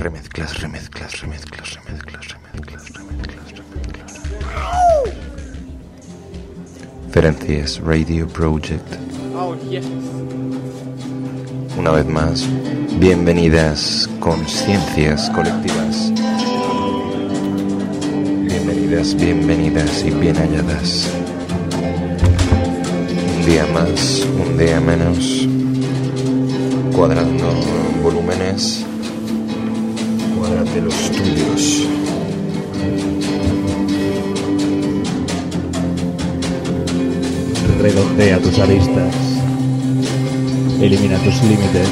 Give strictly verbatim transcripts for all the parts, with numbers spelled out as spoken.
remezclas, remezclas, remezclas, remezclas, remezclas, remezclas, remezclas. Ferencias Radio Project. Oh, yes. Una vez más, bienvenidas conciencias colectivas. Bienvenidas, bienvenidas y bien halladas. Un día más, un día menos, cuadrando volúmenes, cuádrate los tuyos. Redondea tus aristas, elimina tus límites,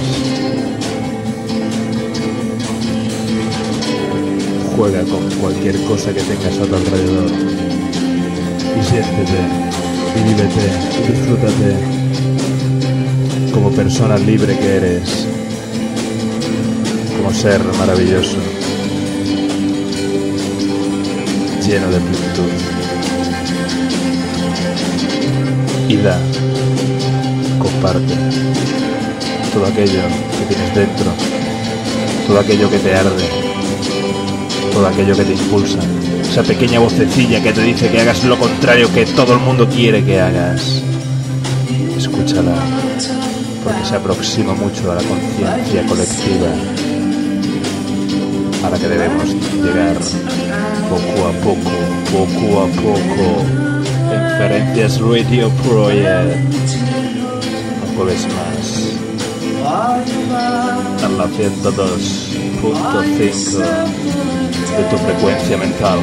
juega con cualquier cosa que tengas a tu alrededor y siéntete, y vívete, y disfrútate como persona libre que eres, como ser maravilloso, lleno de plenitud. Y da, comparte todo aquello que tienes dentro, todo aquello que te arde, todo aquello que te impulsa, esa pequeña vocecilla que te dice que hagas lo contrario que todo el mundo quiere que hagas. Escúchala, porque se aproxima mucho a la conciencia colectiva a la que debemos llegar poco a poco, poco a poco. Ferencias Radio Project, un jueves más, en la ciento dos punto cinco de tu frecuencia mental.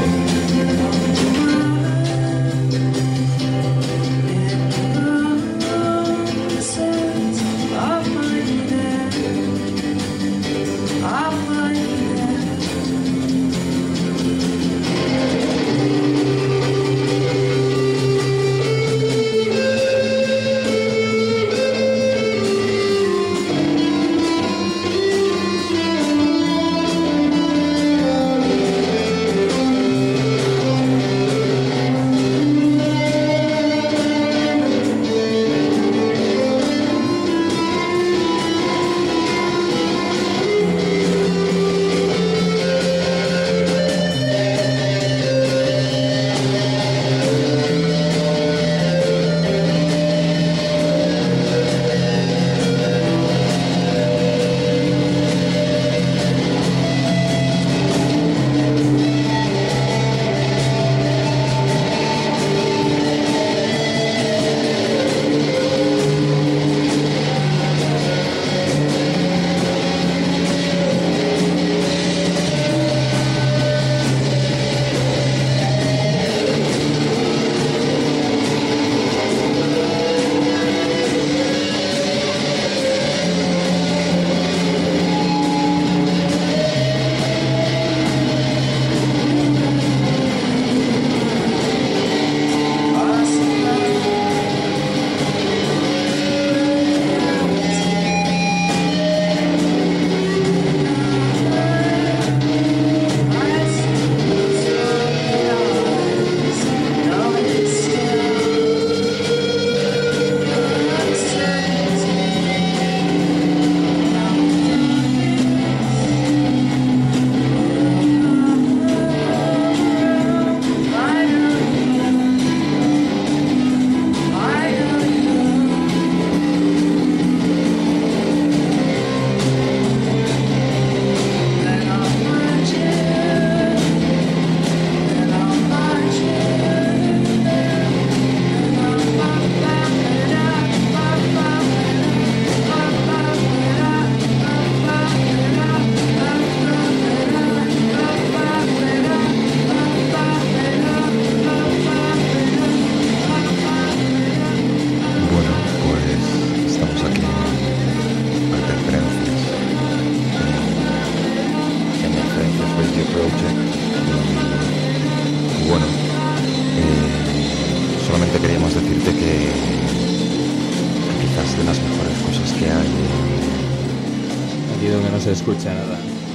Se escucha nada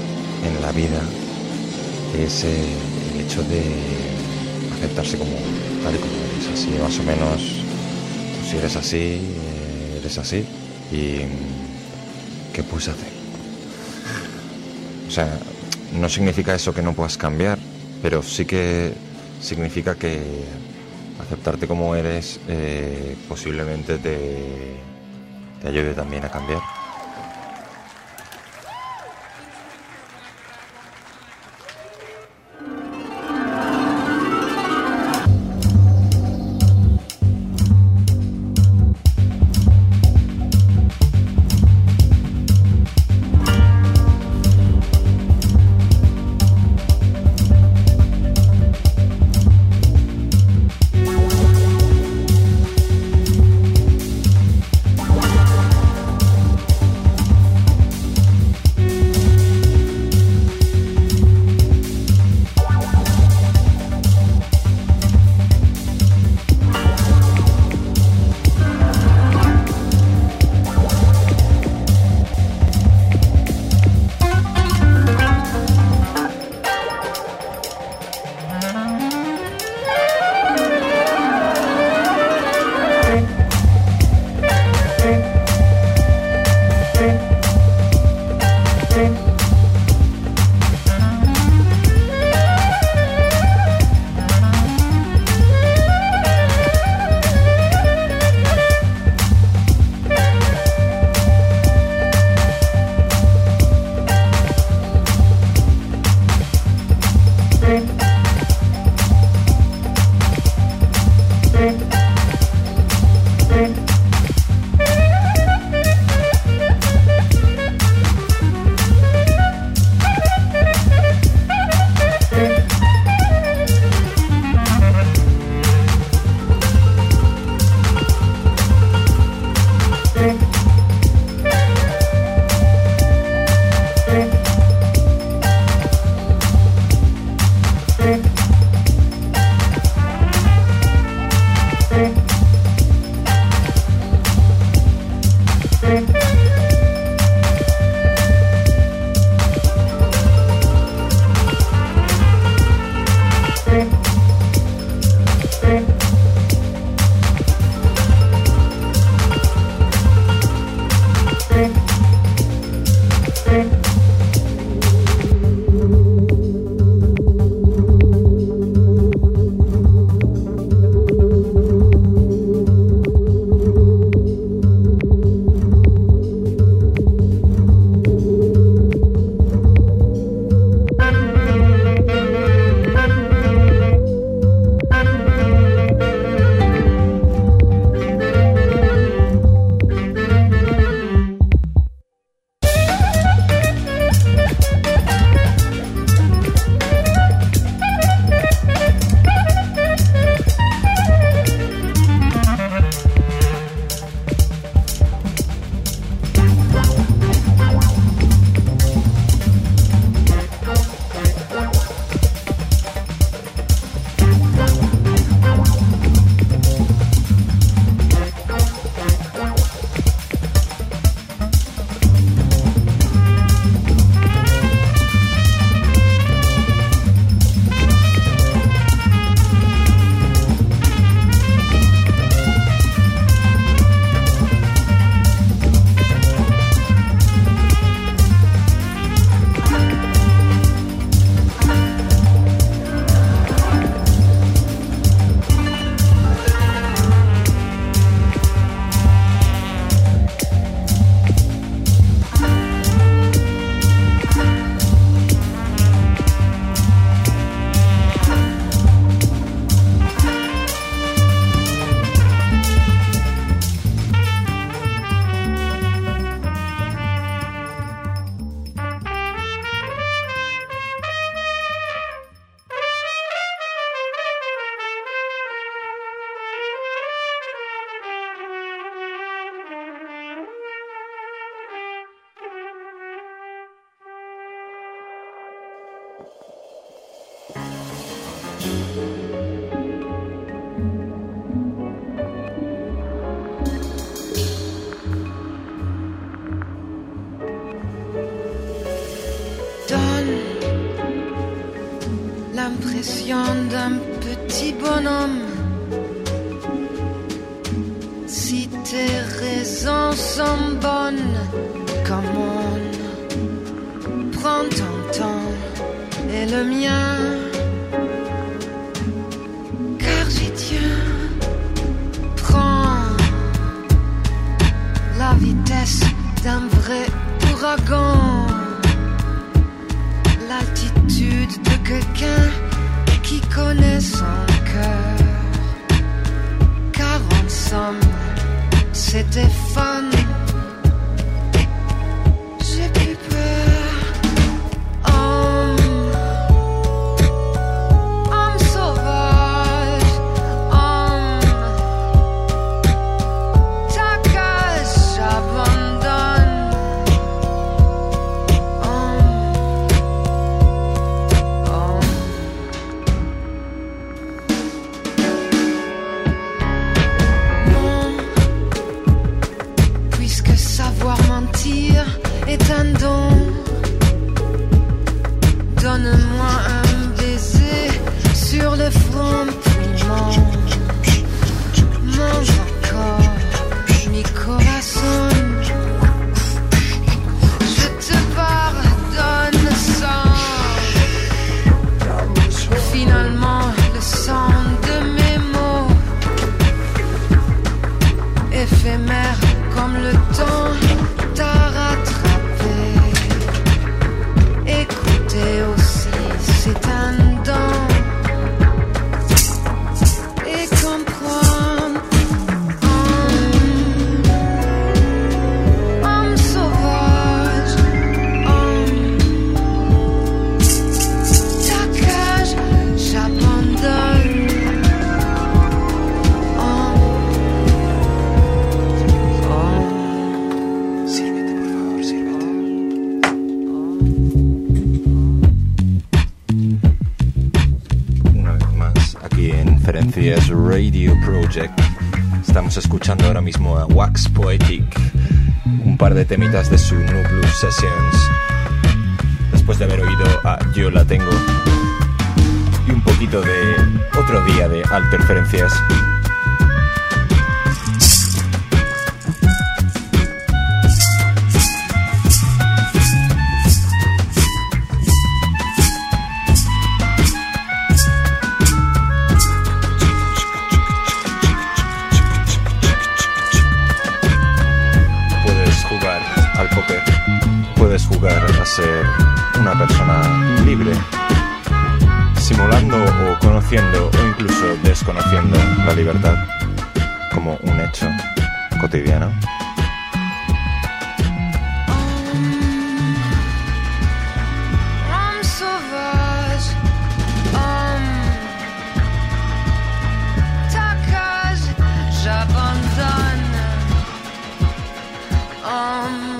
en la vida es eh, el hecho de aceptarse como tal y como eres, así más o menos. Pues si eres así, eh, eres así y ¿qué puedes hacer? O sea, no significa eso que no puedas cambiar, pero sí que significa que aceptarte como eres eh, posiblemente te, te ayude también a cambiar. l'impression d'un petit bonhomme. Si tes raisons sont bonnes, come on, prends ton temps. c'est le mien, car j'y tiens. Prends la vitesse d'un vrai ouragan, l'altitude de quelqu'un qui connaît son cœur, car en somme c'était fun. J'ai plus peur. Homme, homme sauvage, homme, ta cage j'abandonne. Homme, homme. Non, puisque savoir mentir est un don, donne-moi un baiser sur le front, puis mange, mange encore mi corazon. Je te pardonne sans finalement le sang de mes mots, éphémère comme le temps t'a rattrapé. Écoutez aussi, c'est un don. Et comprendre, homme, homme sauvage, homme, ta cage j'abandonne. Homme, homme. Sírvete, por favor, sírvete. Una vez más, aquí en Ferencias Radio Project, estamos escuchando ahora mismo a Wax Poetic, un par de temitas de su New Blues Sessions, después de haber oído a Yo la tengo y un poquito de Otro día de Alterferencias. Puedes jugar al póker, puedes jugar a ser una persona libre, simulando o conociendo o incluso desconociendo la libertad como un hecho cotidiano. Homme sauvage, homme, ta cage j'abandonne. Homme,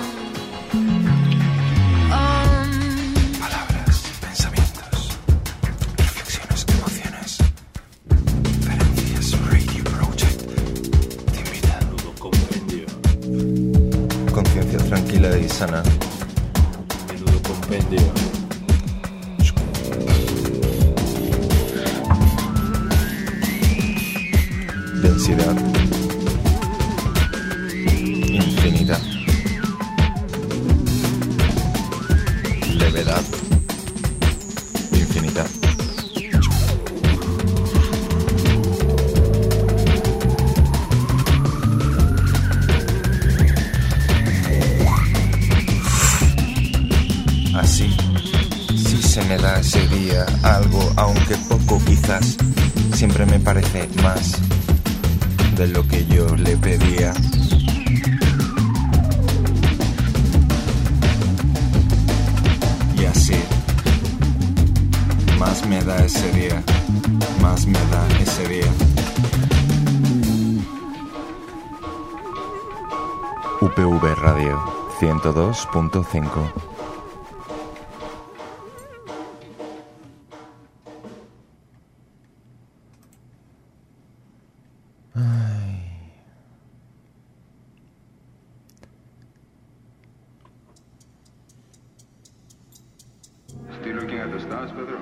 homme, Palabras, pensamientos, reflexiones, emociones. Ferencias Radio Project te invita. Menudo compendio, Conciencia tranquila y sana. menudo compendio. Densidad infinita. Levedad infinita. Así, si se me da ese día algo, aunque poco quizás, siempre me parece más de lo que yo le pedía. Y así, más me da ese día, más me da ese día. U P V Radio ciento dos punto cinco. Still looking at the stars, Pedro?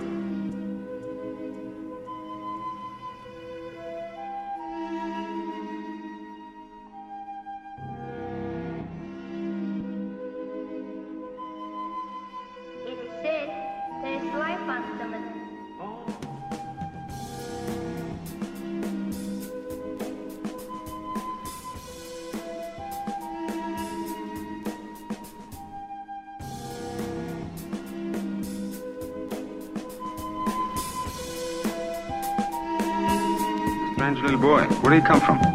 It said there's light bantamız. Strange little boy. Where did he come from?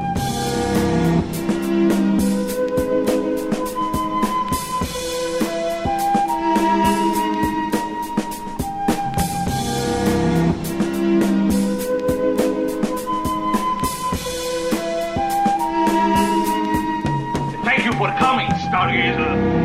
Thank you for coming, Stargazer.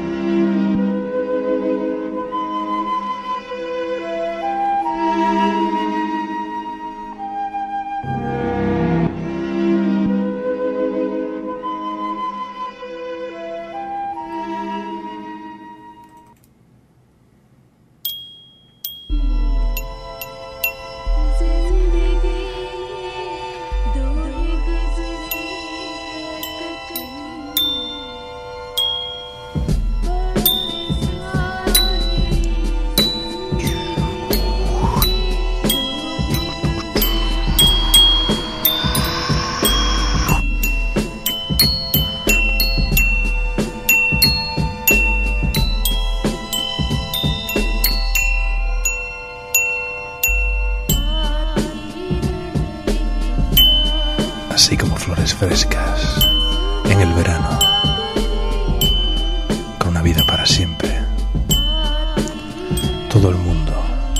Así como flores frescas en el verano, con una vida para siempre. Todo el mundo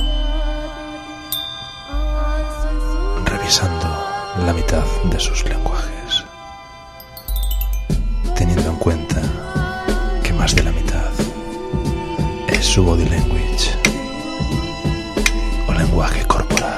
revisando la mitad de sus lenguajes, teniendo en cuenta que más de la mitad es su body language o lenguaje corporal.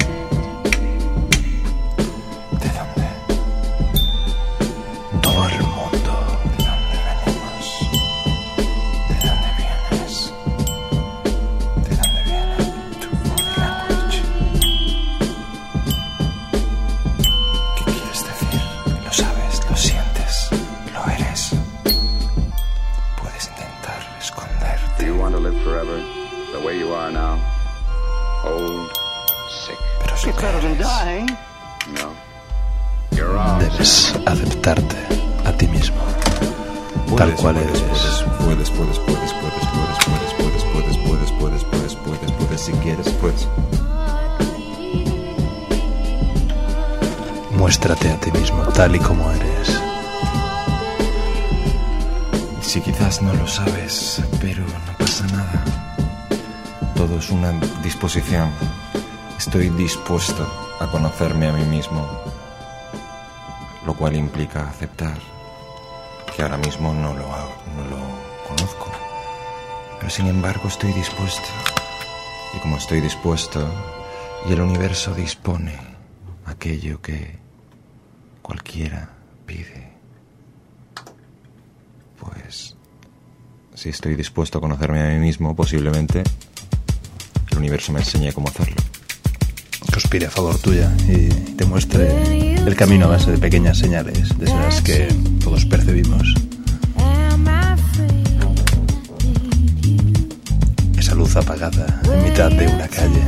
Debes aceptarte a ti mismo, tal cual eres. Puedes, puedes, puedes, puedes, puedes, puedes, puedes, puedes, puedes, puedes, puedes, puedes, puedes, si quieres, puedes. Muéstrate a ti mismo tal y como eres. Si quizás no lo sabes, pero no pasa nada. Todo es una disposición. Estoy dispuesto a conocerme a mí mismo, lo cual implica aceptar que ahora mismo no lo hago, no lo conozco, pero sin embargo estoy dispuesto. Y como estoy dispuesto y el universo dispone aquello que cualquiera pide, pues si estoy dispuesto a conocerme a mí mismo, posiblemente el universo me enseñe cómo hacerlo. Conspire a favor tuya y te muestre el camino a base de pequeñas señales, de esas que todos percibimos. Esa luz apagada en mitad de una calle.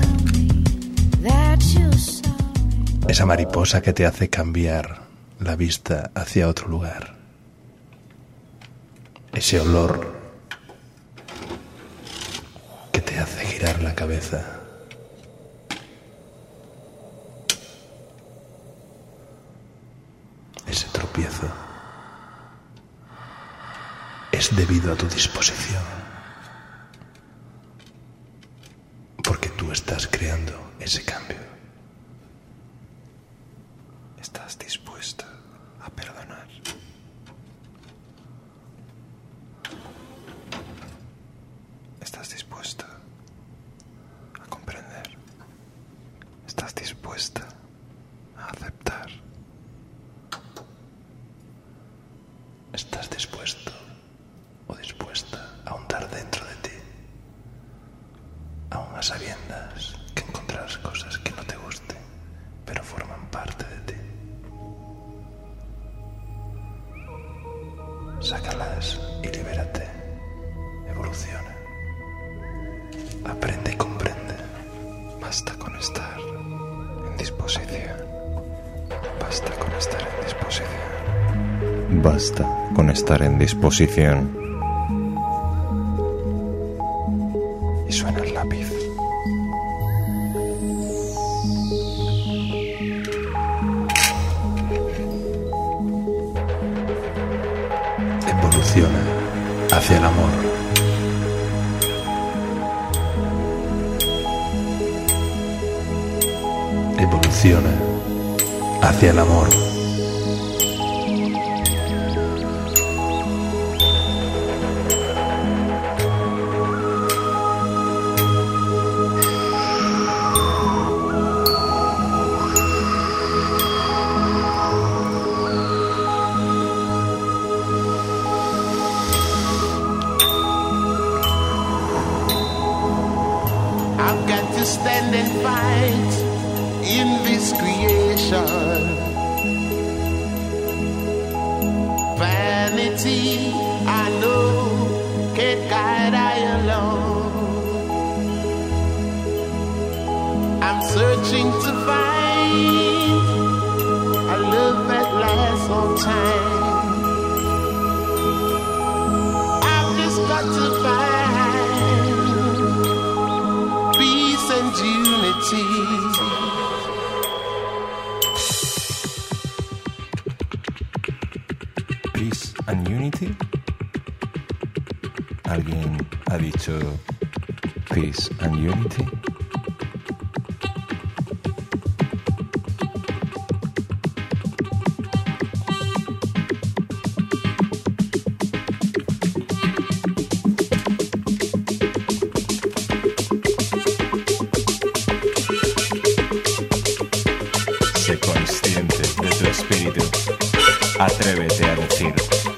Esa mariposa que te hace cambiar la vista hacia otro lugar. Ese olor que te hace girar la cabeza. Ese tropiezo es debido a tu disposición, porque tú estás creando ese cambio. Estás dispuesto a perdonar. Estás dispuesto a comprender. Estás dispuesta a aceptar. ¿Estás dispuesto o dispuesta a ahondar dentro de ti, aún a sabiendas que encontrarás cosas que no te gusten, pero forman parte de ti? Sácalas y libérate. Evoluciona. Aprende y comprende. estar en disposición. Basta con estar en disposición. Basta con estar en disposición. Y suena el lápiz. Evoluciona hacia el amor. Evoluciona hacia el amor. I've got to stand and fight in this creation. Vanity, I know, can't guide I alone. I'm searching to find a love that lasts all time. I've just got to find peace and unity. Peace and unity. ¿Alguien ha dicho peace and unity? Sé consciente de tu espíritu. Atrévete a decir.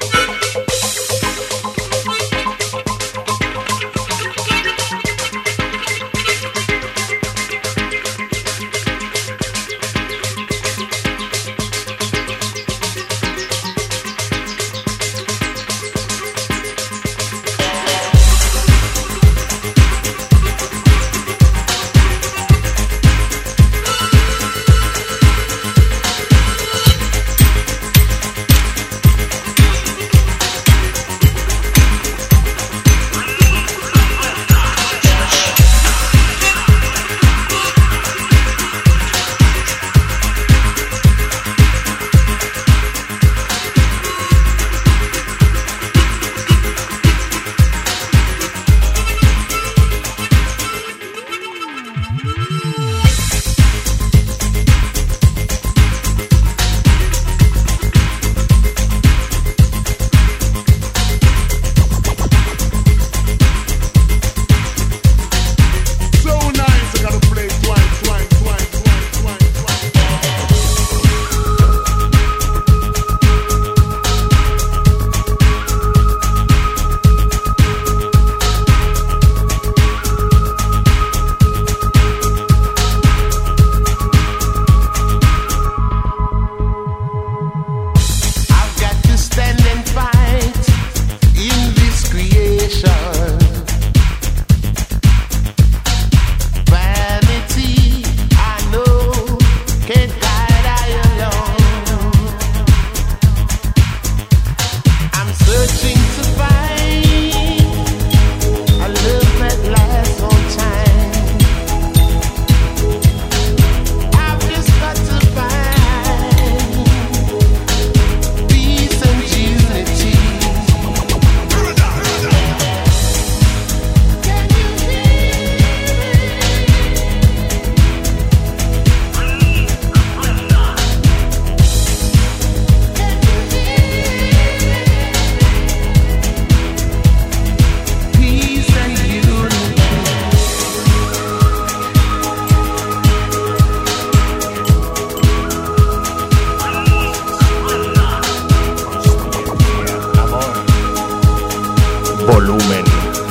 Volumen.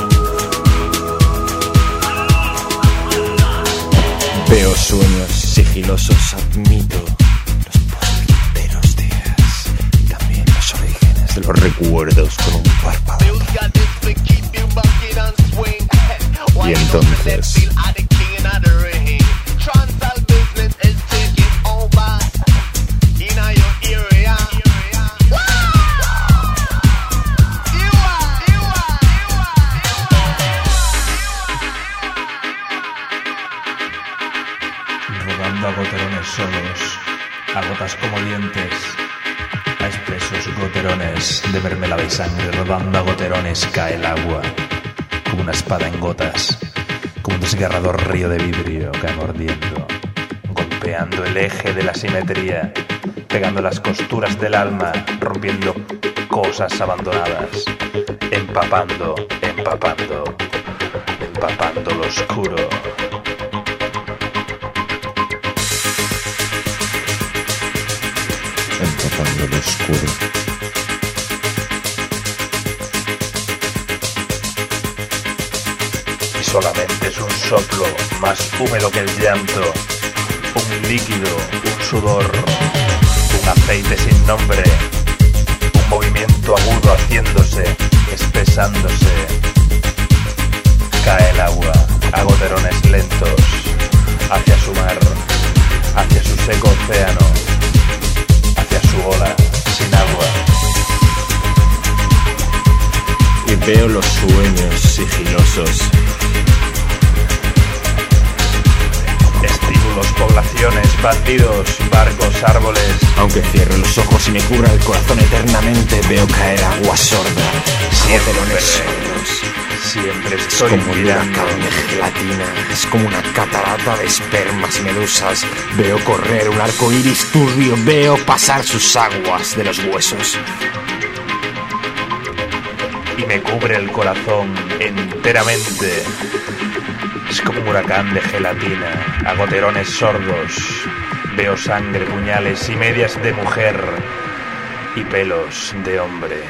Veo sueños sigilosos, admito los postreros días y también los orígenes de los recuerdos con un párpado. Y entonces a goterones solos, a gotas como dientes, a espesos goterones de mermelada y sangre. Rodando a goterones cae el agua, como una espada en gotas, como un desgarrador río de vidrio cae mordiendo, golpeando el eje de la simetría, pegando las costuras del alma, rompiendo cosas abandonadas, empapando, empapando, empapando lo oscuro. Empapando lo oscuro. Y solamente es un soplo más húmedo que el llanto, un líquido, un sudor, un aceite sin nombre, un movimiento agudo haciéndose, espesándose. Cae el agua a goterones lentos hacia su mar, hacia su seco océano, hacia su ola sin agua. Y veo los sueños sigilosos. Estímulos, poblaciones, bandidos, barcos, árboles. Aunque cierre los ojos y me cubra el corazón eternamente, veo caer agua sorda. Goterones sordos. Siempre Es estoy como un mirando. huracán de gelatina, es como una catarata de espermas y medusas. Veo correr un arco iris turbio, veo pasar sus aguas de los huesos. Y me cubre el corazón enteramente. Es como un huracán de gelatina, a goterones sordos. Veo sangre, puñales y medias de mujer y pelos de hombre.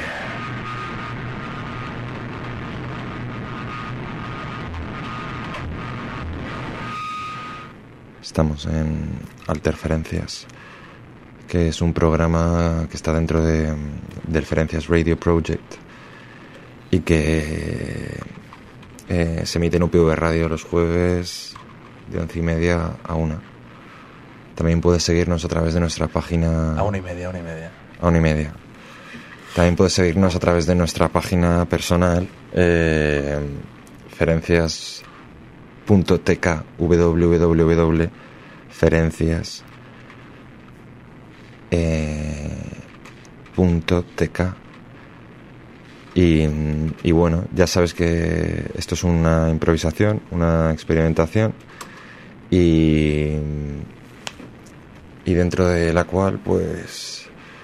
Estamos en Alterferencias, que es un programa que está dentro de Delferencias Radio Project y que eh, se emite en U P V Radio los jueves de once y media a una. También puedes seguirnos a través de nuestra página... A una y media, a una y media. A una y media. También puedes seguirnos a través de nuestra página personal, eh, ferencias punto t k, w w w punto ferencias punto t k. Y, y bueno, ya sabes que esto es una improvisación, una experimentación y, y dentro de la cual pues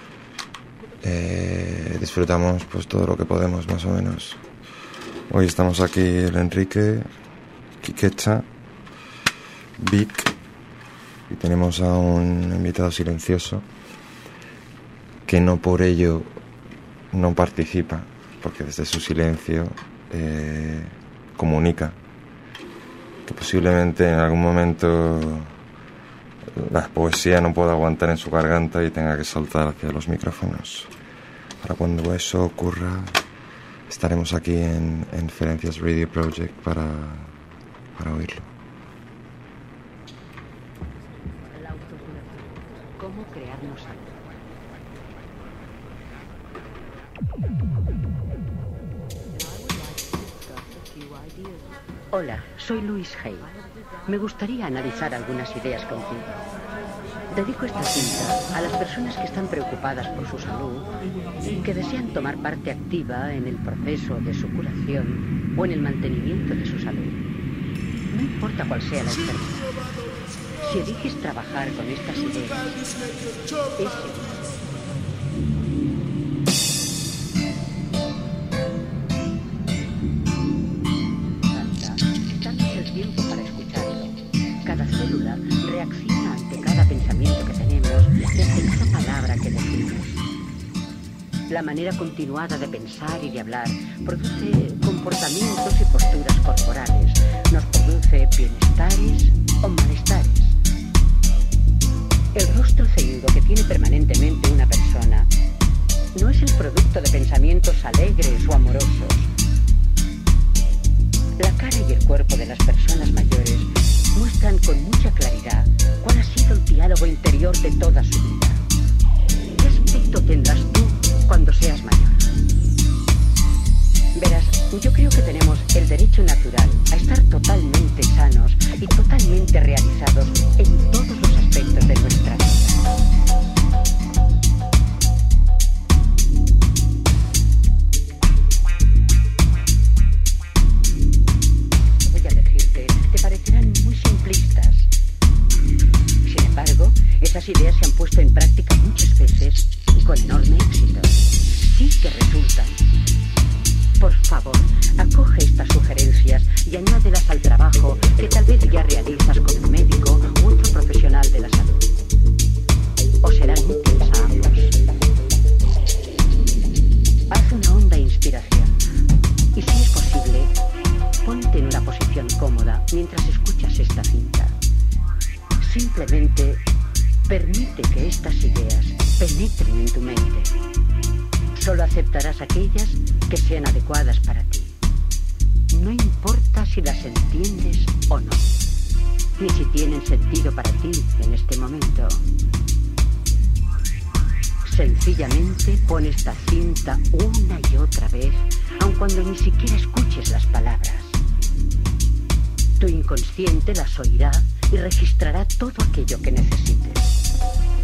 eh, disfrutamos pues todo lo que podemos más o menos. Hoy estamos aquí el Enrique, Quiquecha, Vic y tenemos a un invitado silencioso que no por ello no participa, porque desde su silencio eh, comunica que posiblemente en algún momento la poesía no pueda aguantar en su garganta y tenga que saltar hacia los micrófonos. Para cuando eso ocurra estaremos aquí en, en Ferencias Radio Project para, para oírlo. ¿Cómo crearnos algo? Hola, soy Louise Hay. Me gustaría analizar algunas ideas contigo. Dedico esta cinta a las personas que están preocupadas por su salud, que desean tomar parte activa en el proceso de su curación o en el mantenimiento de su salud. No importa cuál sea la enfermedad. Si eliges trabajar con estas ideas, es seguro. Dándonos el tiempo para escucharlo. Cada célula reacciona ante cada pensamiento que tenemos y ante cada palabra que decimos. La manera continuada de pensar y de hablar produce comportamientos y posturas corporales. Nos produce bienestares o malestares. El rostro ceñudo que tiene permanentemente una persona no es el producto de pensamientos alegres o amorosos. La cara y el cuerpo de las personas mayores muestran con mucha claridad cuál ha sido el diálogo interior de toda su vida. ¿Qué aspecto tendrás tú cuando seas mayor? Verás, yo creo que tenemos el derecho natural a estar totalmente sanos y totalmente realizados en todos los aspectos trabajo que tal vez ya realizas con un médico u otro profesional de la salud. O serán útiles a ambos. Haz una honda inspiración y, si es posible, ponte en una posición cómoda mientras escuchas esta cinta. Simplemente permite que estas ideas penetren en tu mente. Solo aceptarás aquellas que sean adecuadas para ti. No importa si las entiendes o no, ni si tienen sentido para ti en este momento. Sencillamente pon esta cinta una y otra vez, aun cuando ni siquiera escuches las palabras. Tu inconsciente las oirá y registrará todo aquello que necesites.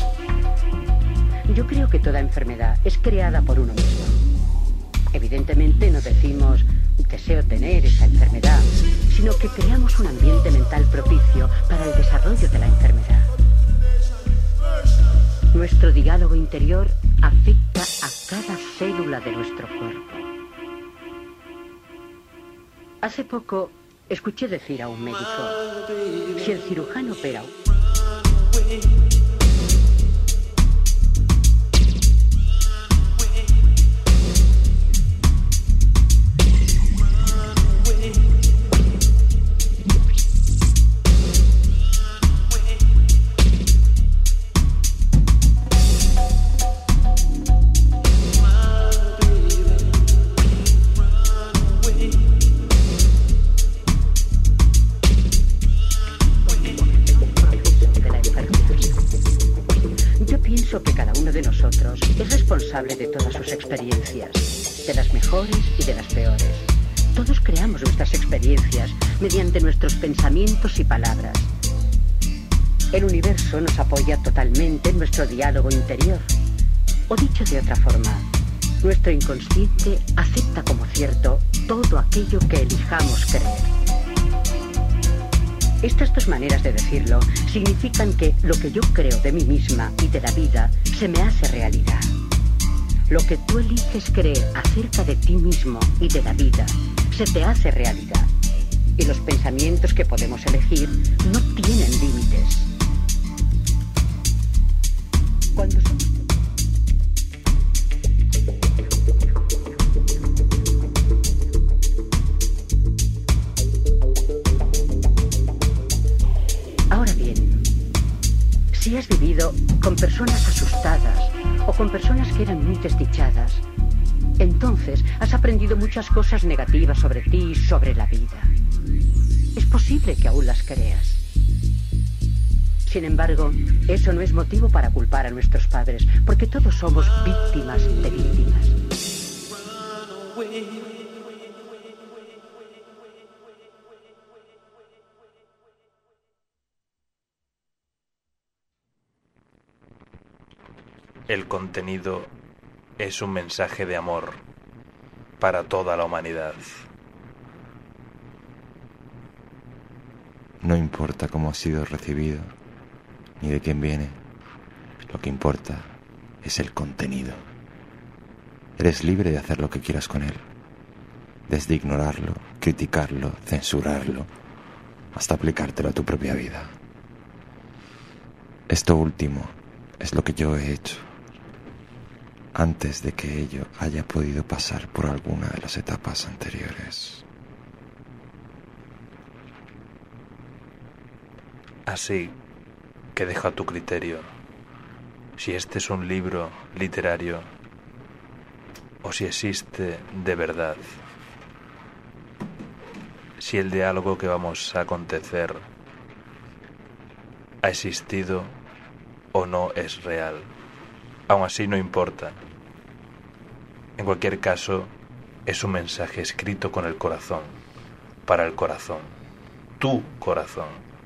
Yo creo que toda enfermedad es creada por uno mismo. Evidentemente no decimos deseo tener esa enfermedad, sino que creamos un ambiente mental propicio para el desarrollo de la enfermedad. Nuestro diálogo interior afecta a cada célula de nuestro cuerpo. Hace poco escuché decir a un médico, si el cirujano opera de todas sus experiencias, de las mejores y de las peores. Todos creamos nuestras experiencias mediante nuestros pensamientos y palabras. El universo nos apoya totalmente en nuestro diálogo interior. O dicho de otra forma, nuestro inconsciente acepta como cierto todo aquello que elijamos creer. Estas dos maneras de decirlo significan que lo que yo creo de mí misma y de la vida se me hace realidad. Lo que tú eliges creer acerca de ti mismo y de la vida se te hace realidad. Y los pensamientos que podemos elegir no tienen límites. Cuando somos... Ahora bien, si has vivido con personas asustadas o con personas que eran muy desdichadas, entonces has aprendido muchas cosas negativas sobre ti y sobre la vida. Es posible que aún las creas. Sin embargo, eso no es motivo para culpar a nuestros padres, porque todos somos víctimas de víctimas. El contenido es un mensaje de amor para toda la humanidad. No importa cómo ha sido recibido, ni de quién viene. Lo que importa es el contenido. Eres libre de hacer lo que quieras con él, desde ignorarlo, criticarlo, censurarlo, hasta aplicártelo a tu propia vida. Esto último es lo que yo he hecho, antes de que ello haya podido pasar por alguna de las etapas anteriores. Así que deja a tu criterio si este es un libro literario o si existe de verdad, si el diálogo que vamos a acontecer ha existido o no es real. Aún así no importa. En cualquier caso, es un mensaje escrito con el corazón, para el corazón, tu corazón.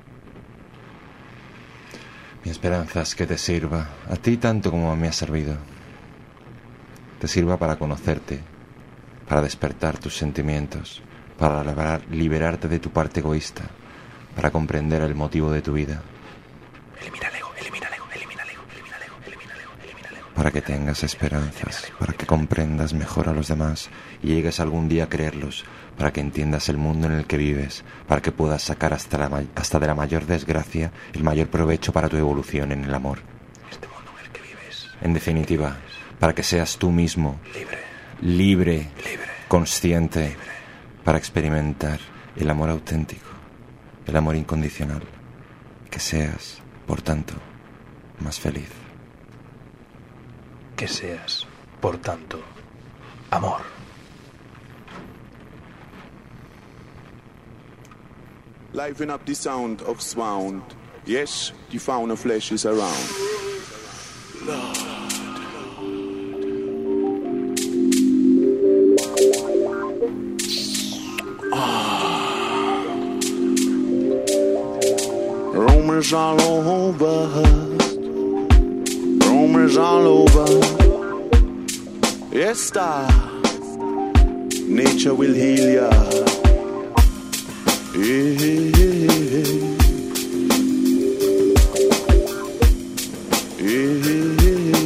Mi esperanza es que te sirva, a ti tanto como a mí ha servido. Te sirva para conocerte, para despertar tus sentimientos, para liberar, liberarte de tu parte egoísta, para comprender el motivo de tu vida. Elimina el ego, elimina el ego, elimina el ego, elimina el ego, elimina el ego, elimina el ego. Para que tengas esperanzas, para que comprendas mejor a los demás y llegues algún día a creerlos, para que entiendas el mundo en el que vives, para que puedas sacar hasta, la, hasta de la mayor desgracia el mayor provecho para tu evolución en el amor. Este mundo en el que vives. En definitiva, para que seas tú mismo, Libre. libre, Libre. consciente, Libre. para experimentar el amor auténtico, el amor incondicional, que seas, por tanto, más feliz. Que seas, por tanto, amor. Liven up the sound of sound. Yes, the fauna of flesh is around. Ah. Rumors all over, rumors all over. Yes, star. Nature will heal ya. Yeah. Yeah.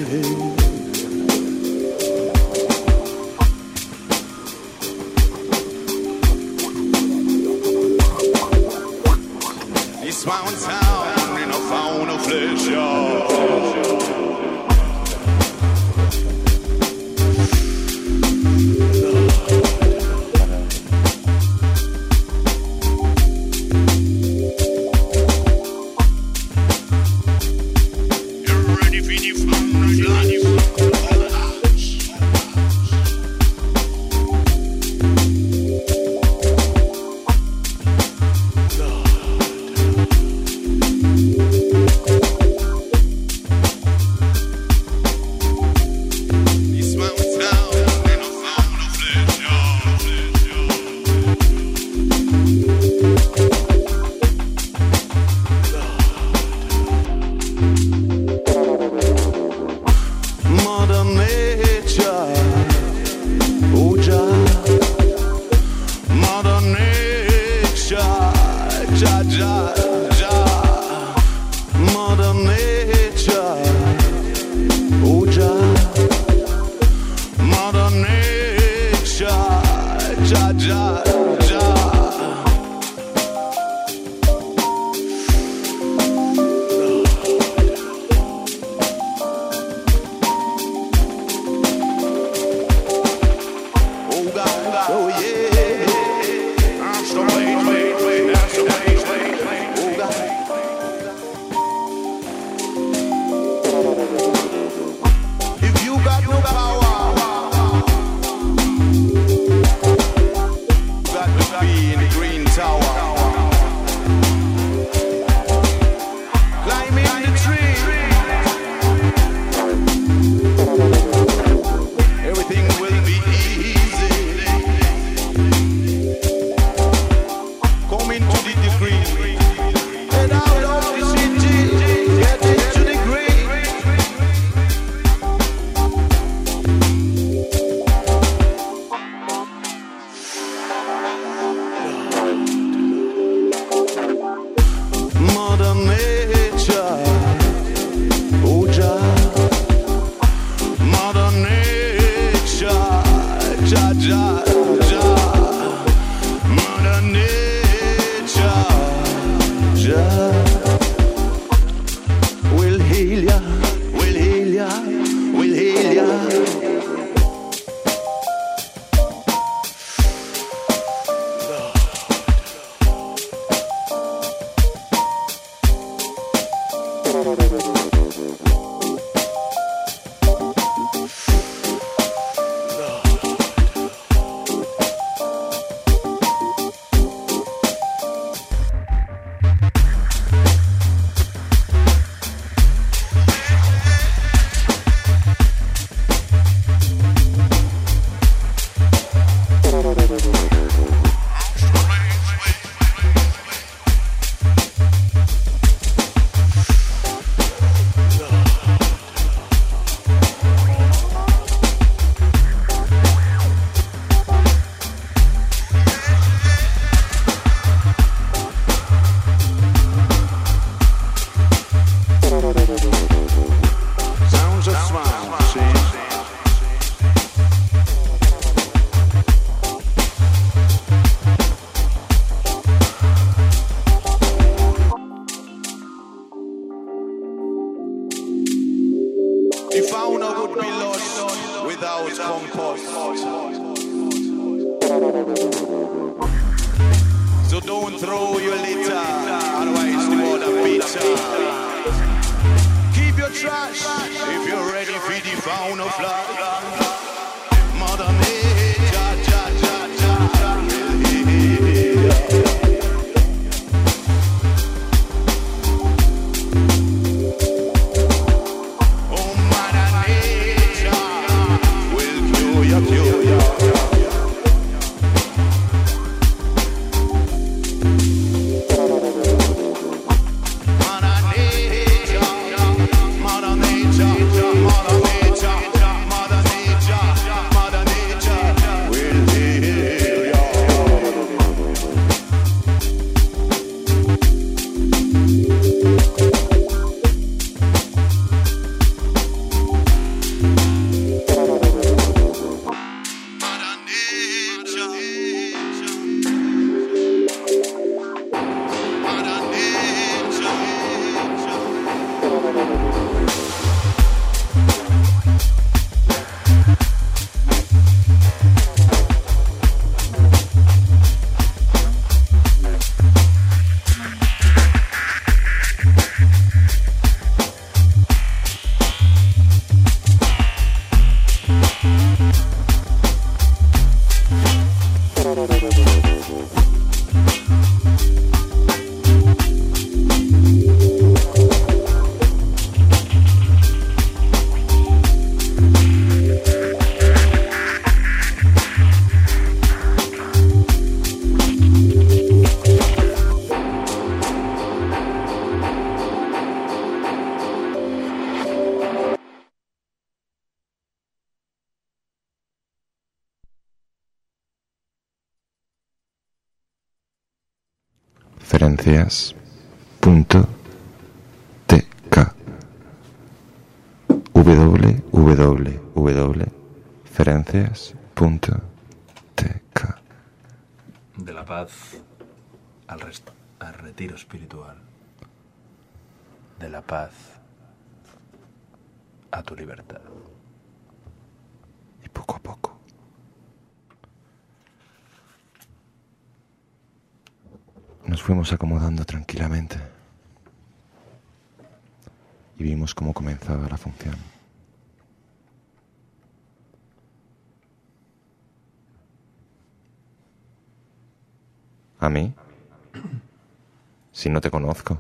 This mountain town in a fauna of flesh, yeah. post. So don't throw your litter, otherwise the mother bitter. Keep your trash if you're ready for the fauna fly. Mother nature, ja, ja, ja, ja. Oh, Mother nature will kill you, kill you. Ferencias punto t k www ferencias punto t k. De la paz al, rest- al retiro espiritual. De la paz a tu libertad. Y poco a poco nos fuimos acomodando tranquilamente y vimos cómo comenzaba la función. ¿A mí? Si no te conozco.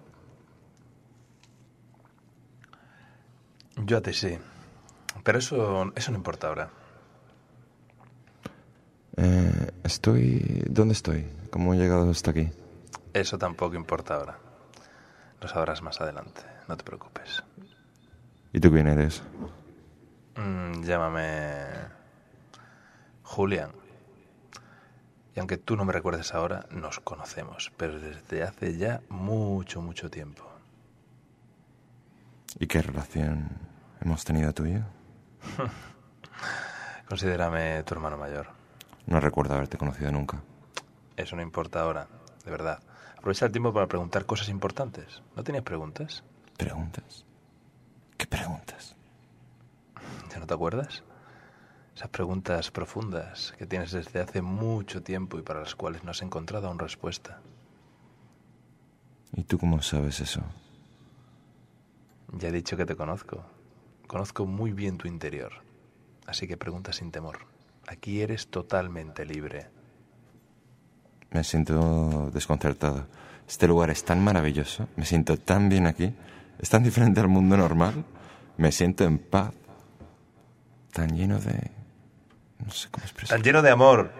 Yo a ti sí, pero eso, eso no importa ahora. Eh, estoy... ¿Dónde estoy? ¿Cómo he llegado hasta aquí? Eso tampoco importa ahora. Lo sabrás más adelante, no te preocupes. ¿Y tú quién eres? Mm, llámame Julián. Y aunque tú no me recuerdes ahora, nos conocemos, pero desde hace ya mucho, mucho tiempo. ¿Y qué relación hemos tenido tú y yo? Considérame tu hermano mayor. No recuerdo haberte conocido nunca. Eso no importa ahora, de verdad. Aprovecha el tiempo para preguntar cosas importantes. ¿No tienes preguntas? ¿Preguntas? ¿Qué preguntas? ¿Ya no te acuerdas? Esas preguntas profundas que tienes desde hace mucho tiempo y para las cuales no has encontrado aún respuesta. ¿Y tú cómo sabes eso? Ya he dicho que te conozco. Conozco muy bien tu interior. Así que pregunta sin temor. Aquí eres totalmente libre. Me siento desconcertado. Este lugar es tan maravilloso. Me siento tan bien aquí. Es tan diferente al mundo normal. Me siento en paz. Tan lleno de... No sé cómo expresar. Tan lleno de amor.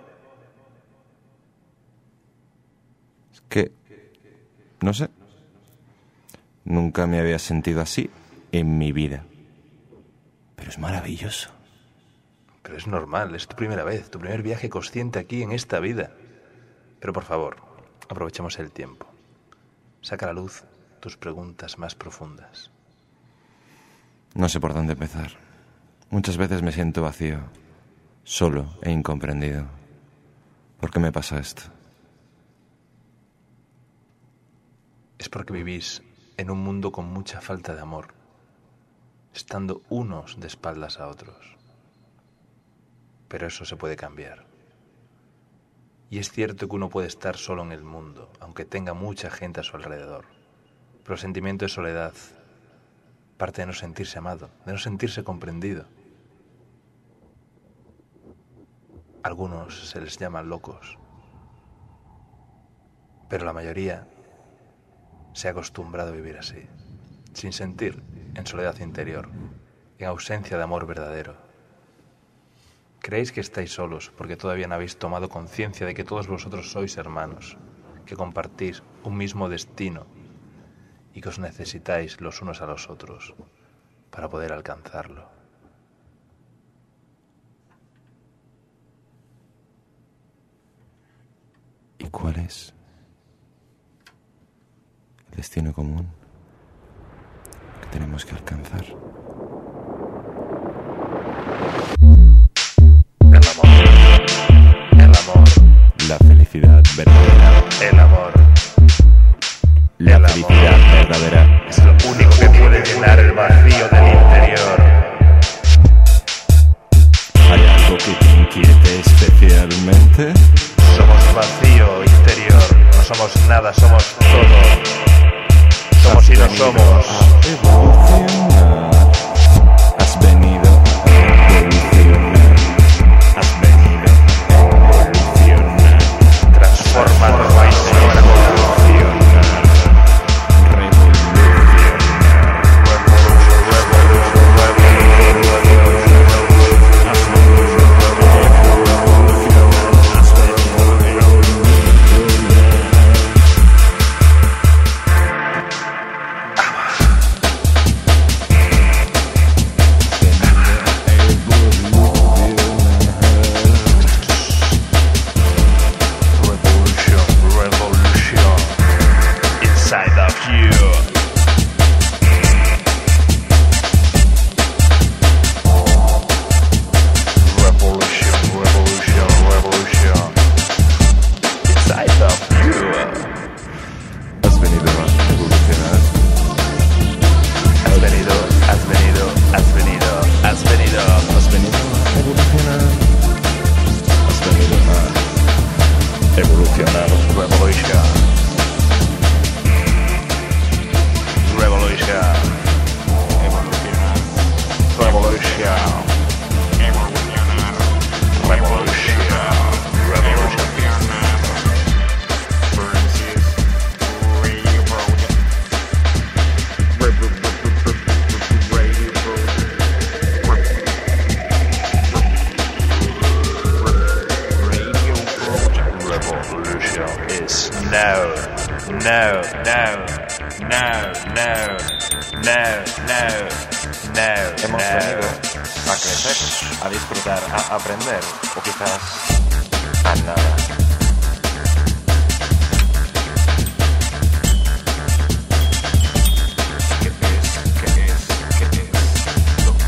Es que... No sé. Nunca me había sentido así en mi vida. Pero es maravilloso. Pero es normal, es tu primera vez, tu primer viaje consciente aquí en esta vida. Pero por favor, aprovechemos el tiempo. Saca a la luz tus preguntas más profundas. No sé por dónde empezar. Muchas veces me siento vacío, solo e incomprendido. ¿Por qué me pasa esto? Es porque vivís en un mundo con mucha falta de amor, estando unos de espaldas a otros. pero eso se puede cambiar. Y es cierto que uno puede estar solo en el mundo, aunque tenga mucha gente a su alrededor. Pero el sentimiento de soledad parte de no sentirse amado, de no sentirse comprendido. Algunos se les llaman locos, pero la mayoría se ha acostumbrado a vivir así, sin sentir, en soledad interior, en ausencia de amor verdadero. Creéis que estáis solos porque todavía no habéis tomado conciencia de que todos vosotros sois hermanos, que compartís un mismo destino y que os necesitáis los unos a los otros para poder alcanzarlo. ¿Y cuál es el destino común que tenemos que alcanzar? El amor. El amor. La felicidad verdadera. El amor. La El felicidad amor verdadera. es lo único que puede llenar el vacío del interior. ¿Hay algo que te inquiete especialmente? Somos vacío interior, no somos nada, somos todo. Somos y no somos. Evolucionar. Has venido a evolucionar. Has venido a evolucionar. Transforma tu país en una evolución. Aprender o quizás a nada. ¿Qué es? ¿Qué es? ¿Qué es? Todo,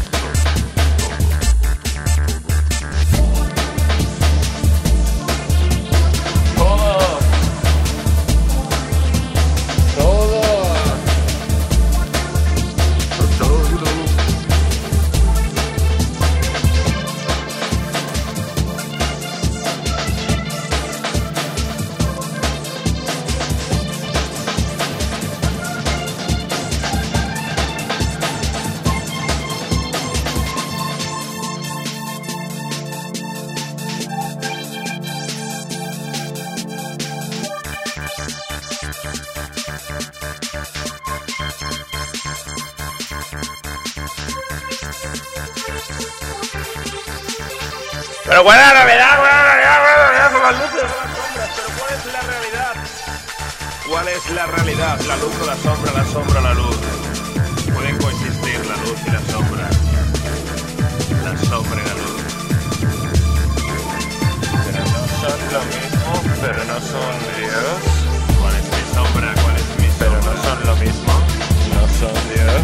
todo, todo, todo. Pero ¿cuál es la realidad? ¿Cuál es la realidad? ¿Cuál es la realidad? Son las luces, son las sombras. Pero ¿cuál es la realidad? ¿Cuál es la realidad? La luz o la sombra, la sombra o la luz. Pueden coexistir la luz y la sombra. La sombra y la luz. Pero no son lo mismo, pero no son Dios. ¿Cuál es mi sombra? ¿Cuál es mi sombra? Pero no son lo mismo, no son Dios.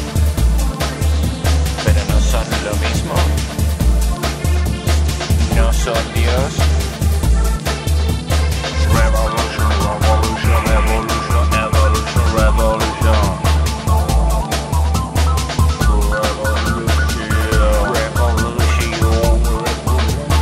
Pero no son lo mismo. No son Dios. Revolution, revolution, evolution, evolution, revolution. Revolution, revolution,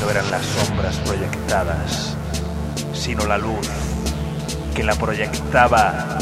no eran las sombras proyectadas, sino la luz que la proyectaba.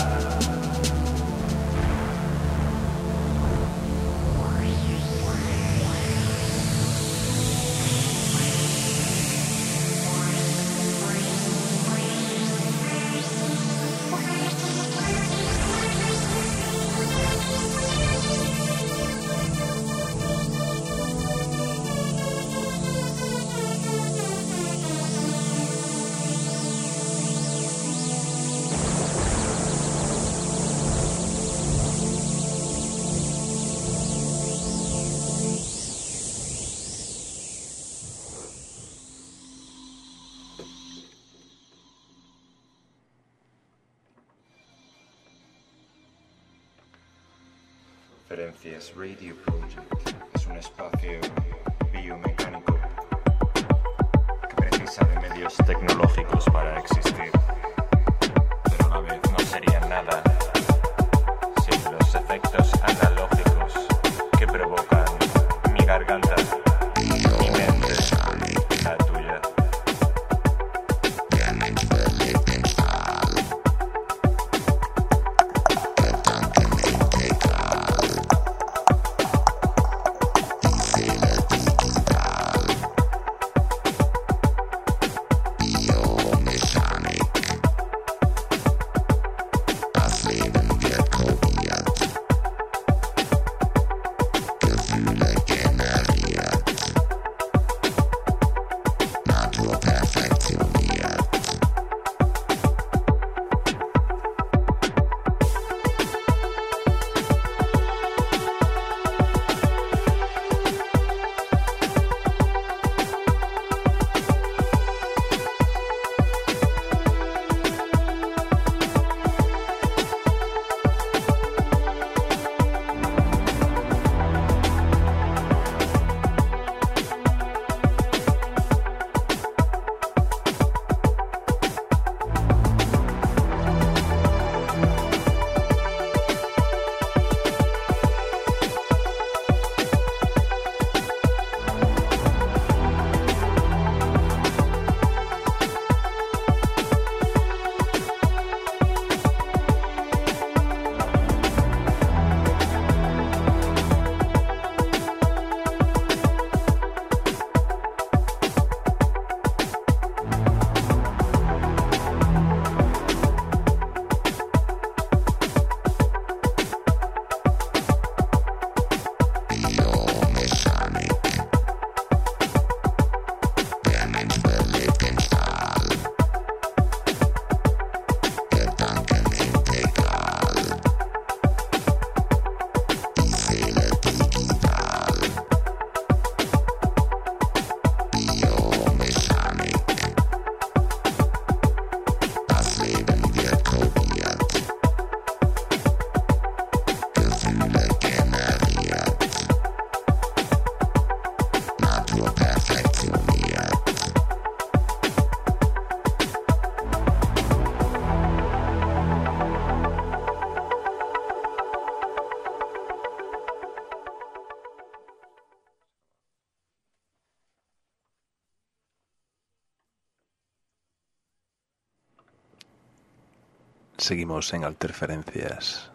Ferencias Radio Project es un espacio biomecánico que precisa de medios tecnológicos para existir, pero a la vez no sería nada sin los efectos analógicos que provocan mi garganta, mi mente, la tuya. Seguimos en Alterferencias.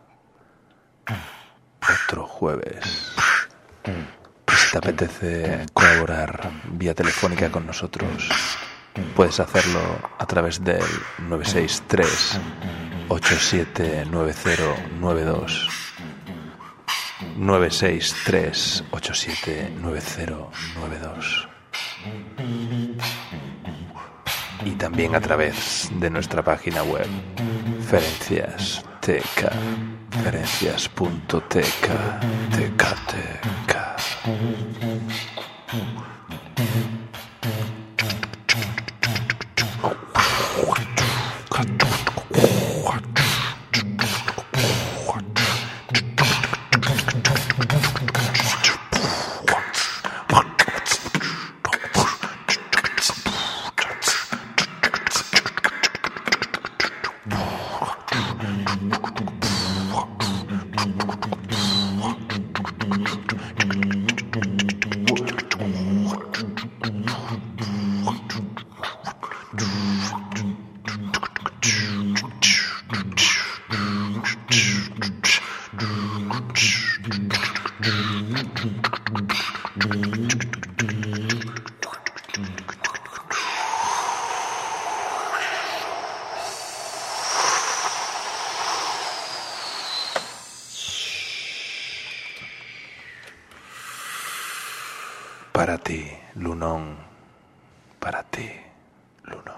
Otro jueves. Si te apetece colaborar vía telefónica con nosotros, puedes hacerlo a través del nueve seis tres, ocho siete nueve cero nueve dos. nueve seis tres, ocho siete nueve cero nueve dos. Y también a través de nuestra página web Ferencias T K, ferencias punto t k, t k t k. Para ti, Lunón. Para ti, Lunón.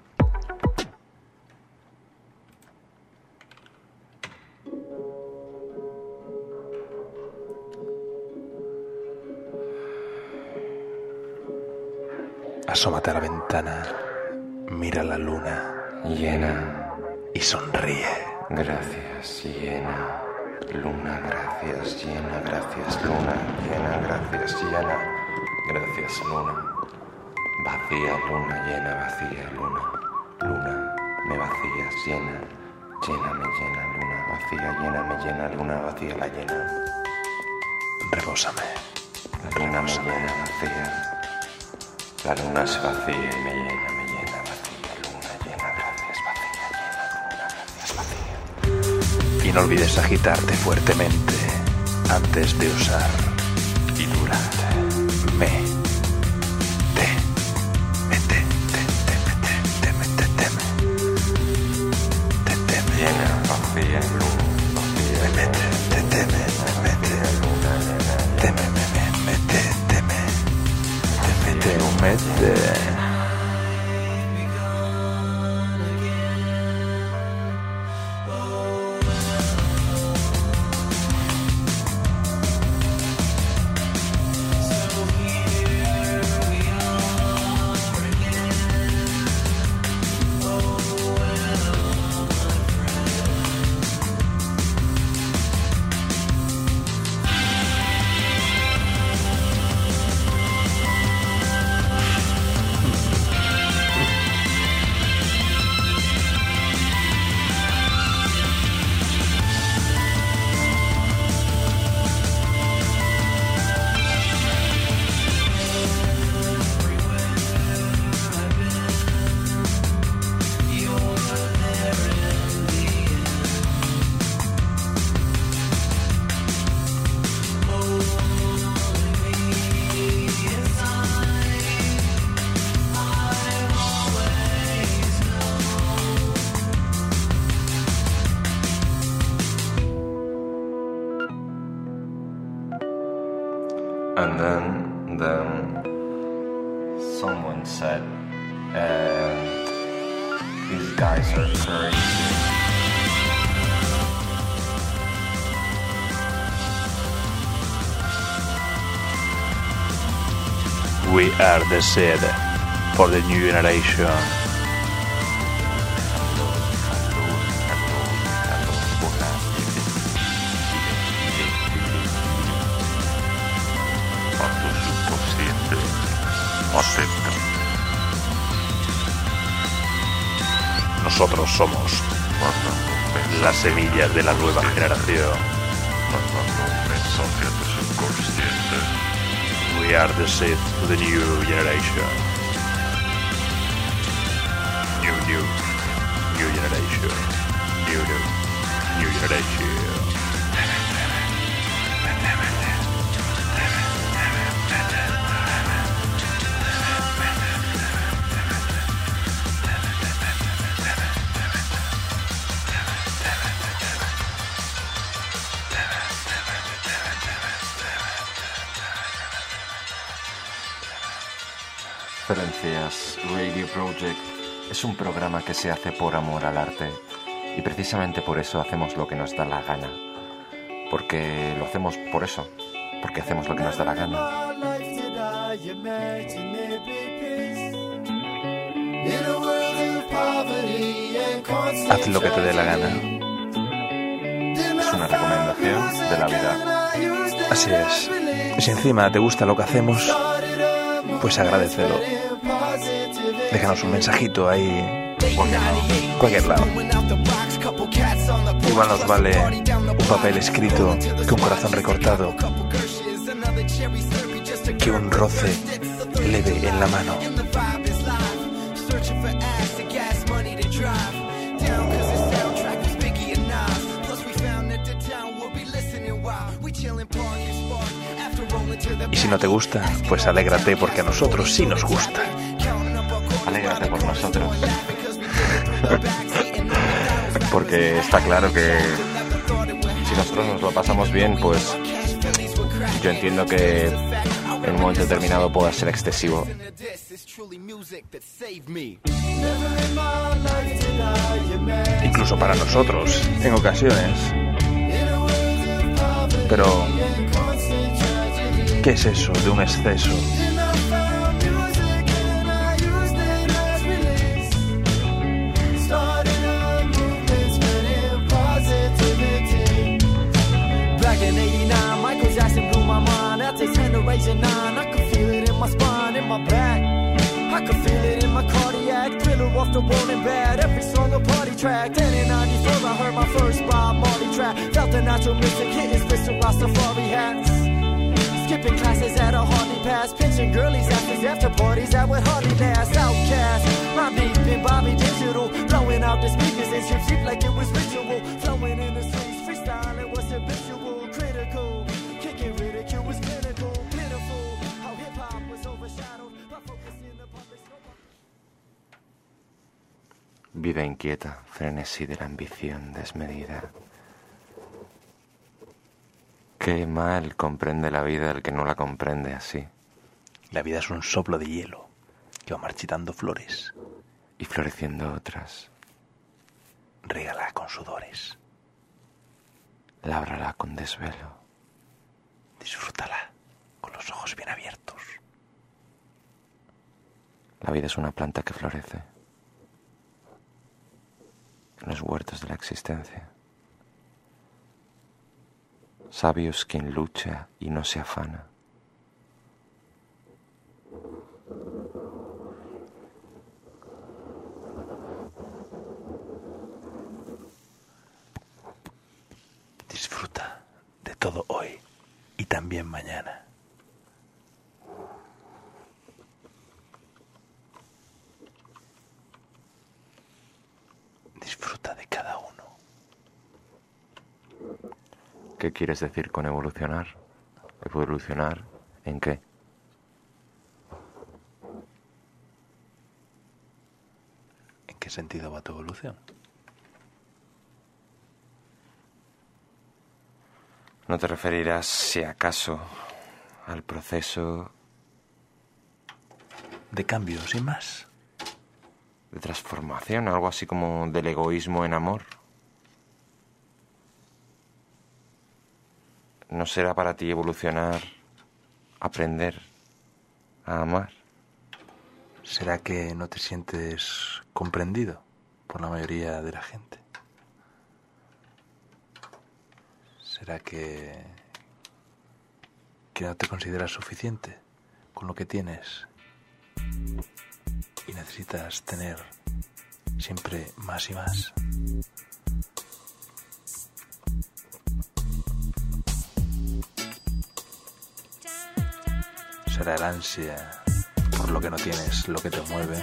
Asómate a la ventana, mira la luna Llena, y sonríe. gracias, llena. Luna, gracias, llena, gracias, luna, llena, gracias, llena, gracias, luna. Vacía, luna, llena, vacía, luna. Luna, me vacías, llena, llena, me llena, luna, vacía, llena, me llena, luna, vacía, la llena. Rebósame. La luna me llena, vacía. La luna se vacía y me llena, me llena, vacía, luna llena, gracias, vacía, llena, luna, gracias, vacía. Y no olvides agitarte fuertemente antes de usar y durante. Me. Te. Me te. Te. Te. Me te. Te. Me te. Te. Me. Te. Te. Me. Llena, vacía, luna, vacía, Me mete. Te. Te. Me. Me mete. Te. Me. Me. Me. Mete. Te. Me. Te. Mete. Un mete. And then, then someone said, uh, these guys are crazy. We are the seed for the new generation. Nosotros somos las semillas de la nueva generación. We are the seed to the new generation. New, new, new generation. New, new, new generation. Ferencias Radio Project es un programa que se hace por amor al arte y precisamente por eso hacemos lo que nos da la gana, porque lo hacemos por eso, porque hacemos lo que nos da la gana. Haz lo que te dé la gana. Es una recomendación de la vida. Así es. Y si encima te gusta lo que hacemos, pues agradécelo. Déjanos un mensajito ahí, cualquier lado. Igual nos vale un papel escrito que un corazón recortado, que un roce leve en la mano. Y si no te gusta, pues alégrate porque a nosotros sí nos gusta. Alégrate por nosotros. Porque está claro que si nosotros nos lo pasamos bien, pues yo entiendo que en un momento determinado pueda ser excesivo. Incluso para nosotros, en ocasiones. Pero, ¿qué es eso de un exceso? I could feel it in my spine, in my back. I could feel it in my cardiac. Thriller off the rolling bad. Every song a party track. Then in ninety-four I heard my first Bob Marley track. Felt the natural music hitting Mister Rastafari hats. Skipping classes at a hardly pass. Pinching girlies after after parties that would hardly last. Outcast. My beat been Bobby Digital. Blowing out the speakers and shit cheap like it was ritual. Flowing in the streets. Freestyle it was habitual. Critical. Kicking ridicule was clinical. Vida inquieta, frenesí de la ambición desmedida. Qué mal comprende la vida el que no la comprende así. La vida es un soplo de hielo que va marchitando flores y floreciendo otras. Régala con sudores. Lábrala con desvelo. Disfrútala con los ojos bien abiertos. La vida es una planta que florece en los huertos de la existencia. Sabio es quien lucha y no se afana. Disfruta de todo hoy y también mañana. Disfruta de cada uno. ¿Qué quieres decir con evolucionar? ¿Evolucionar en qué? ¿En qué sentido va tu evolución? ¿No te referirás, si acaso, al proceso de cambio, sin más? De transformación, algo así como del egoísmo en amor. ¿No será para ti evolucionar, aprender a amar? ¿Será que no te sientes comprendido por la mayoría de la gente? ¿Será que, que no te consideras suficiente con lo que tienes y necesitas tener siempre más y más? ¿Será el ansia por lo que no tienes lo que te mueve?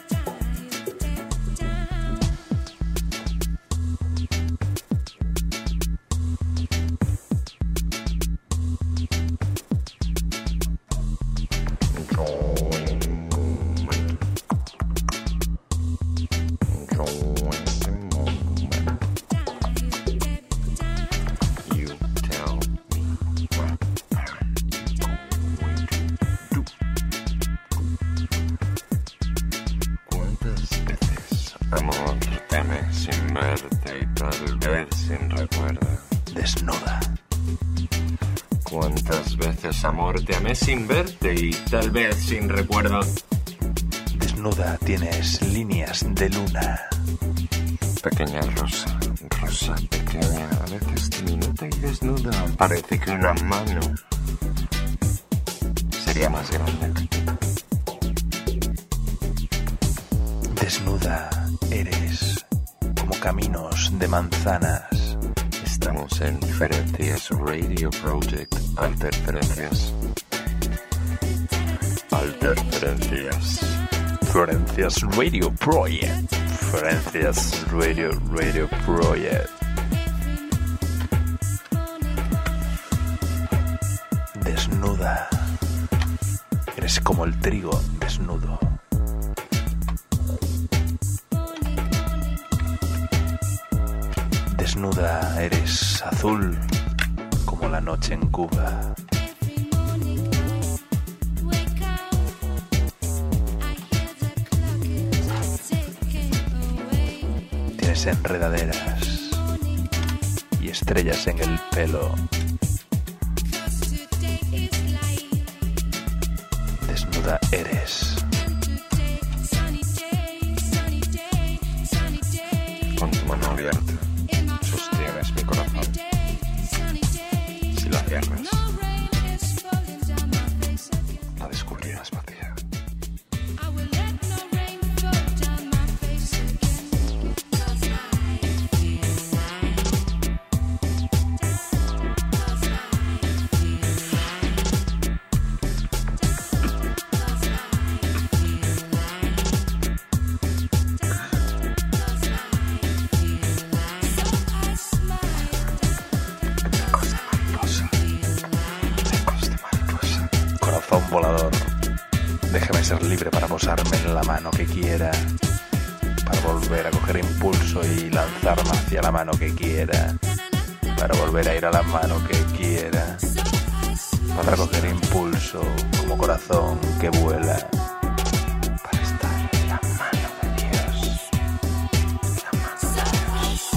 Amor, te amé sin verte y tal vez sin recuerdo. Desnuda tienes líneas de luna. Pequeña rosa, rosa pequeña, a veces diminuta y desnuda. Parece que una mano sería más grande. Desnuda eres como caminos de manzanas. Estamos en Ferencias Radio Project. Alterferencias. Alterferencias. Ferencias Radio Project. Ferencias Radio Radio Project. Desnuda. Eres como el trigo desnudo. Desnuda eres azul como la noche en Cuba. mis enredaderas y estrellas en el pelo. Desnuda eres. Con tu mano abierta sostienes mi corazón. Si la cierras, la descubrirás vacía. Volador, déjame ser libre para posarme en la mano que quiera, para volver a coger impulso y lanzarme hacia la mano que quiera, para volver a ir a la mano que quiera, para coger impulso como corazón que vuela, para estar en la mano de Dios, la mano de Dios.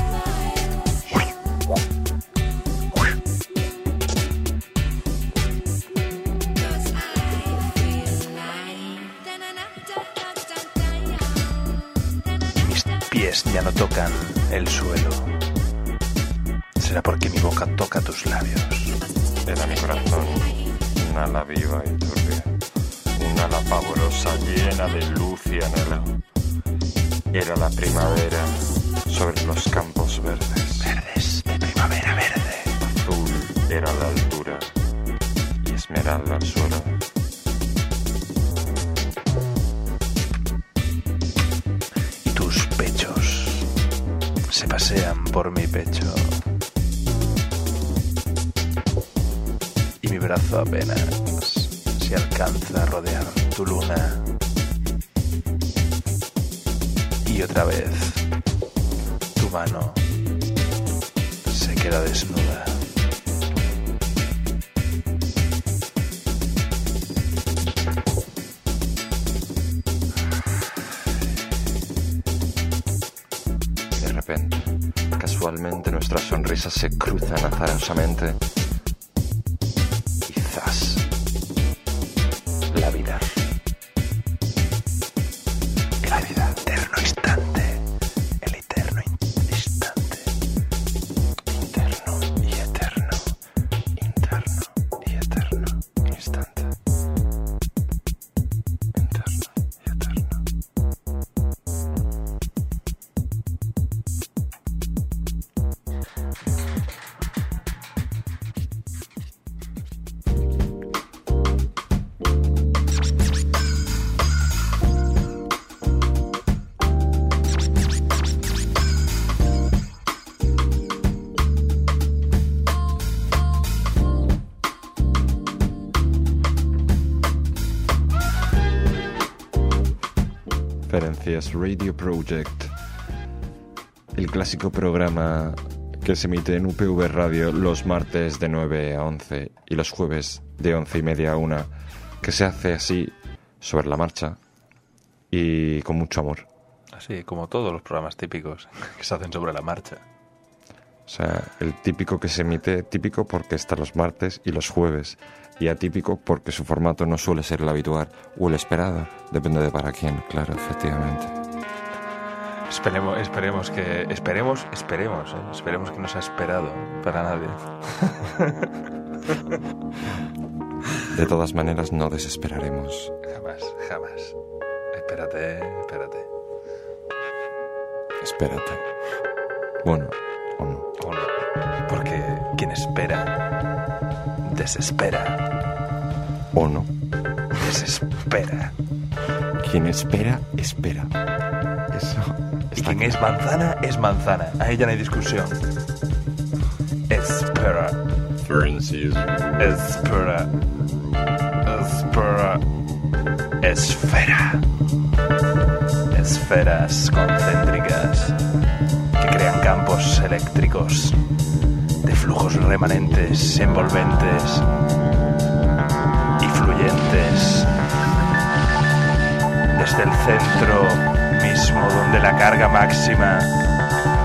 Ya no tocan el suelo. Será porque mi boca toca tus labios. Era mi corazón un ala viva y turbia, un ala pavorosa llena de luz y anhelo. Era la primavera sobre los campos verdes. Verdes de primavera verde. Azul era la altura y esmeralda al suelo. Se pasean por mi pecho y mi brazo apenas se alcanza a rodear tu luna. Y otra vez tu mano se queda desnuda. Casualmente nuestras sonrisas se cruzan azarosamente y ¡zas! La vida. El eterno instante. El eterno instante. Interno y eterno. Interno y eterno. Instante. Interno y eterno. Ferencias Radio Project, el clásico programa que se emite en U P V Radio los martes de nueve a once y los jueves de once y media a una, que se hace así sobre la marcha y con mucho amor. Así como todos los programas típicos que se hacen sobre la marcha. O sea, el típico que se emite, típico porque está los martes y los jueves, y atípico porque su formato no suele ser el habitual o el esperado, depende de para quién, claro, efectivamente. Esperemos, esperemos que, esperemos, esperemos, ¿eh? esperemos que no sea esperado para nadie. De todas maneras, no desesperaremos. Jamás, jamás. Espérate, espérate. Espérate. Bueno, o no. O no. Porque quien espera, desespera. O no. Desespera. Quien espera, espera. Eso. Y quien es manzana, es manzana. Ahí ya no hay discusión. Espera. Francis. Espera. Espera. Esfera. Esferas concéntricas que crean campos eléctricos de flujos remanentes, envolventes y fluyentes desde el centro mismo donde la carga máxima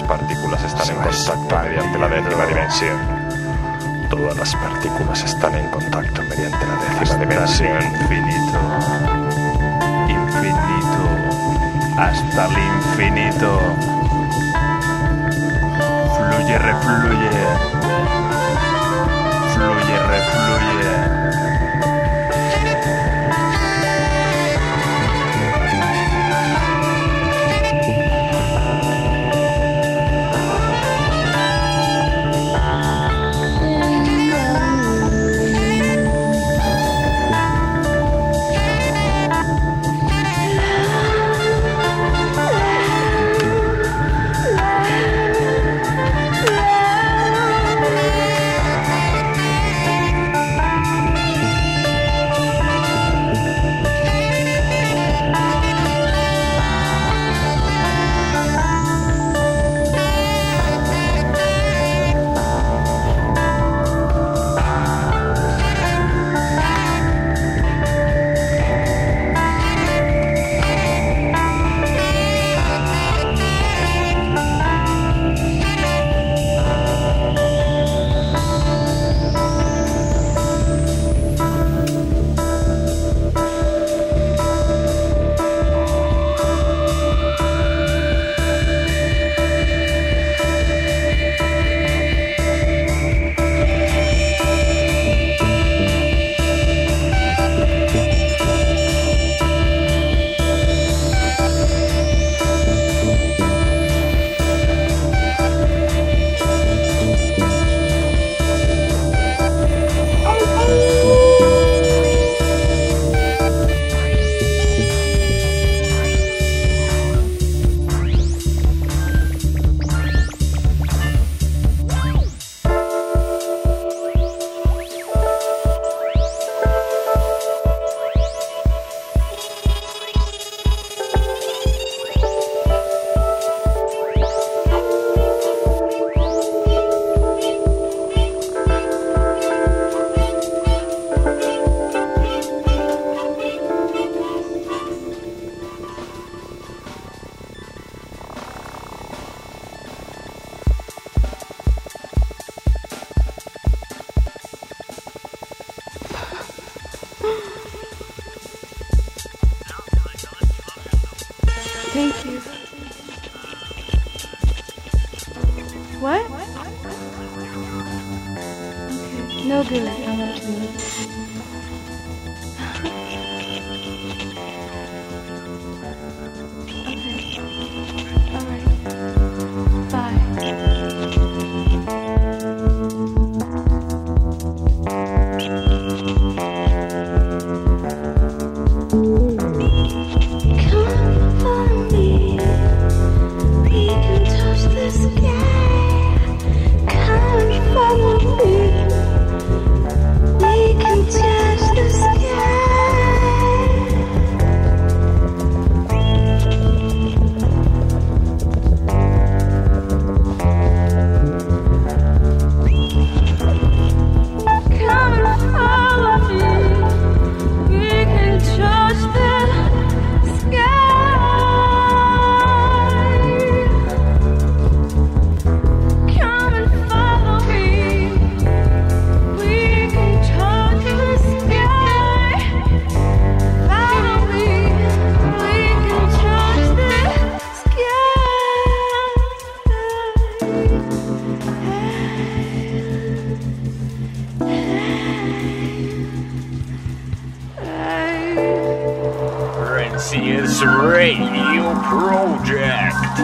partículas están en contacto mediante la décima dimensión. Todas las partículas están en contacto mediante la décima dimensión. Infinito. Infinito. Hasta el infinito. Fluye, refluye. Fluye, refluye. Thank you. What? Okay. No good. Okay. All right. Bye. Frencias Radio Project.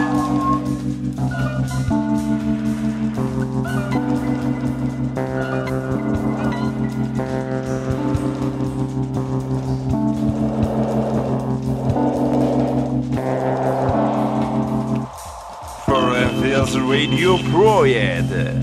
Frencias Radio Project.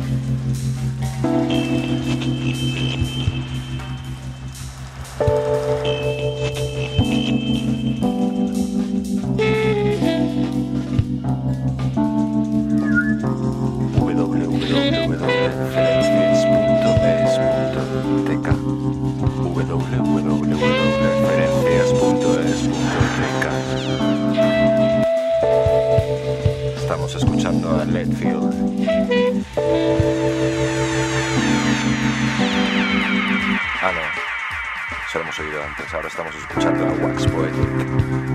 Estamos escuchando escuchando a Leadfield. Ah, no. Eso lo hemos oído antes. Ahora estamos escuchando a Wax Poetic.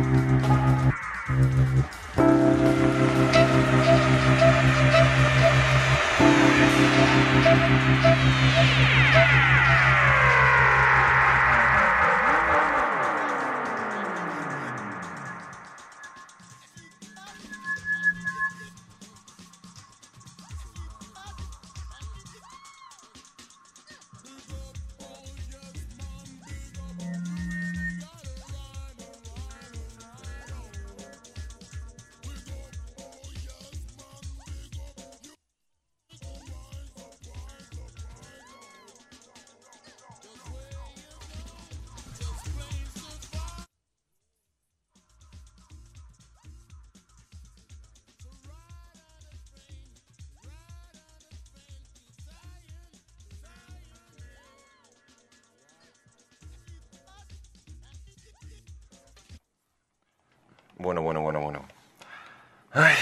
Bueno, bueno, bueno, bueno. Ay.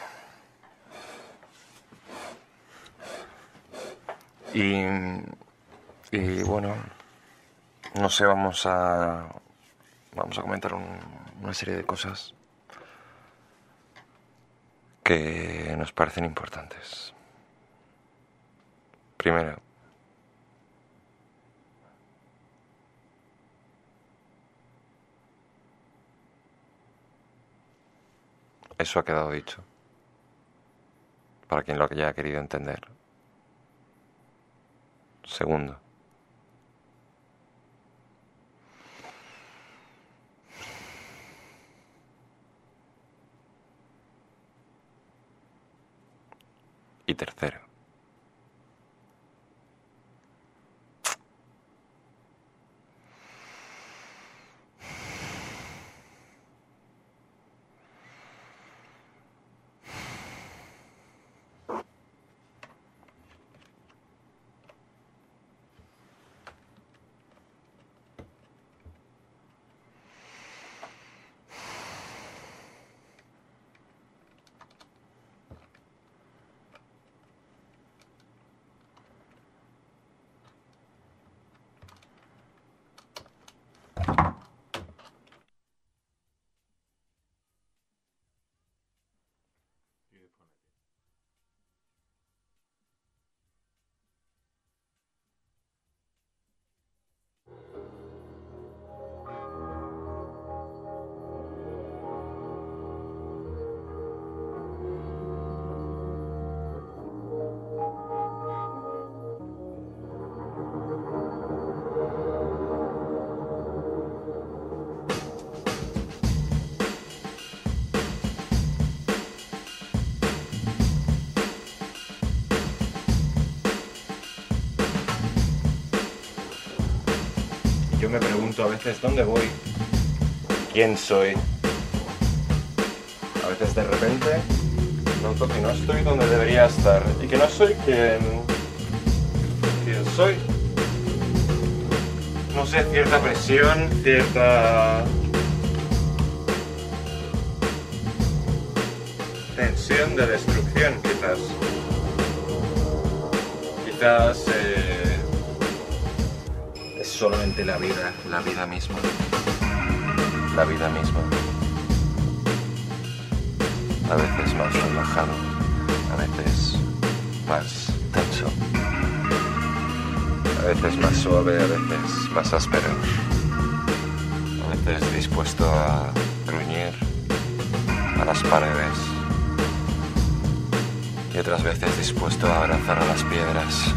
Y, y bueno, no sé, vamos a vamos a comentar un, una serie de cosas que nos parecen importantes. Primero, eso ha quedado dicho, para quien lo haya querido entender. Segundo, y tercero, yo me pregunto a veces dónde voy, quién soy. A veces de repente noto que no estoy donde debería estar y que no soy quien, quien soy. No sé, cierta presión, cierta tensión de destrucción, quizás. Quizás eh, es solamente la vida, la vida misma. La vida misma. A veces más relajado, a veces más tenso, a veces más suave, a veces más áspero, a veces dispuesto a gruñir a las paredes y otras veces dispuesto a abrazar a las piedras.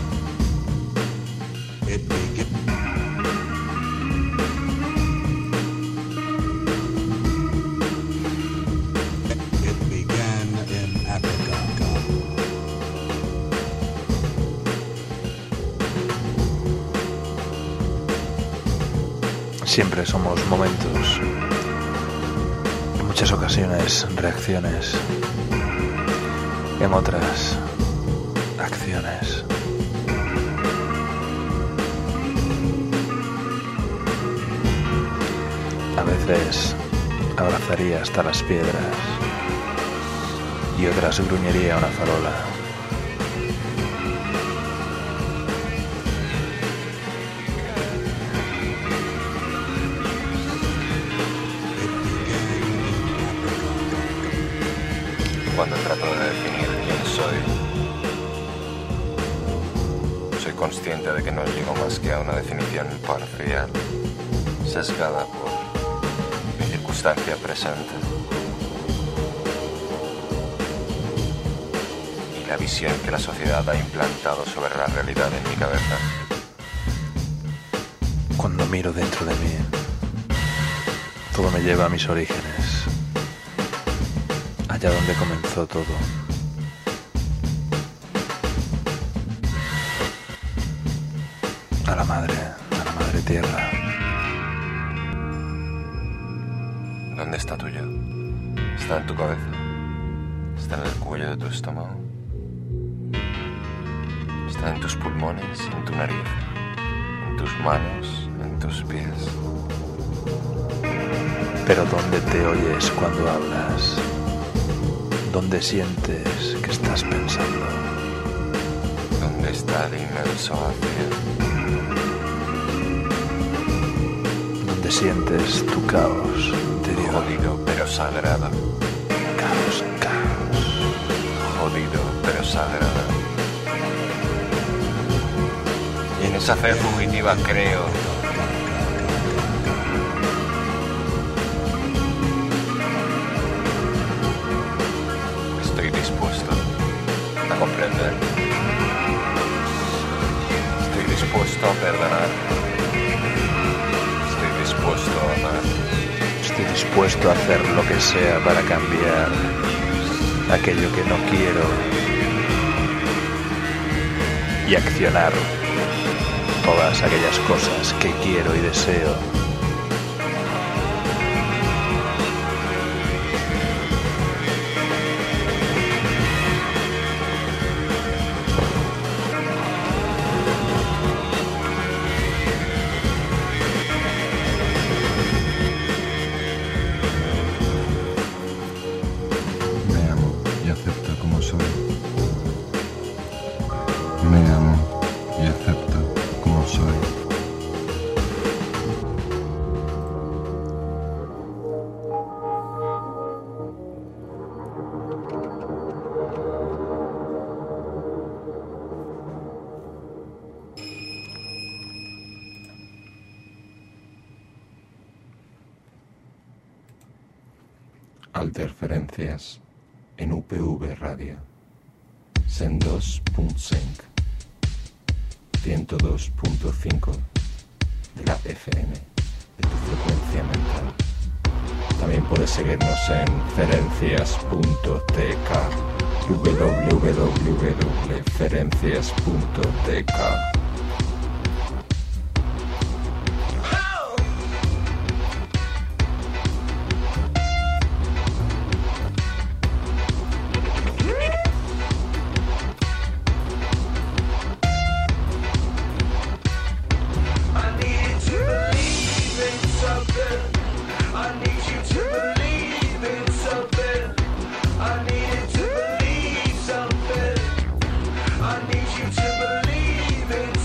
Siempre somos momentos, en muchas ocasiones reacciones, en otras acciones. A veces abrazaría hasta las piedras, y otras gruñería a una farola. Cuando trato de definir quién soy, soy consciente de que no llego más que a una definición parcial, sesgada por mi circunstancia presente y la visión que la sociedad ha implantado sobre la realidad en mi cabeza. Cuando miro dentro de mí, todo me lleva a mis orígenes, allá donde comenzó todo. A la madre, a la madre tierra. ¿Dónde está tu yo? ¿Está en tu cabeza? ¿Está en el cuello de tu estómago? ¿Está en tus pulmones, en tu nariz, en tus manos, en tus pies? Pero ¿dónde te oyes cuando hablas? ¿Dónde sientes que estás pensando? ¿Dónde está el inmenso vacío? ¿Dónde sientes tu caos interior? Jodido pero sagrado. Caos, caos. Jodido pero sagrado. Y en esa fe fugitiva creo. Estoy dispuesto a comprender. Estoy dispuesto a perdonar. Estoy dispuesto a amar. Estoy dispuesto a hacer lo que sea para cambiar aquello que no quiero y accionar todas aquellas cosas que quiero y deseo. Me amo y acepto como soy. Me amo y acepto como soy. Alterferencias en U P V Radio. cent dos punto cinc. ciento dos punto cinco de la F M de tu frecuencia mental. También puedes seguirnos en ferencias punto t k, w w w punto ferencias punto t k. I need you to believe in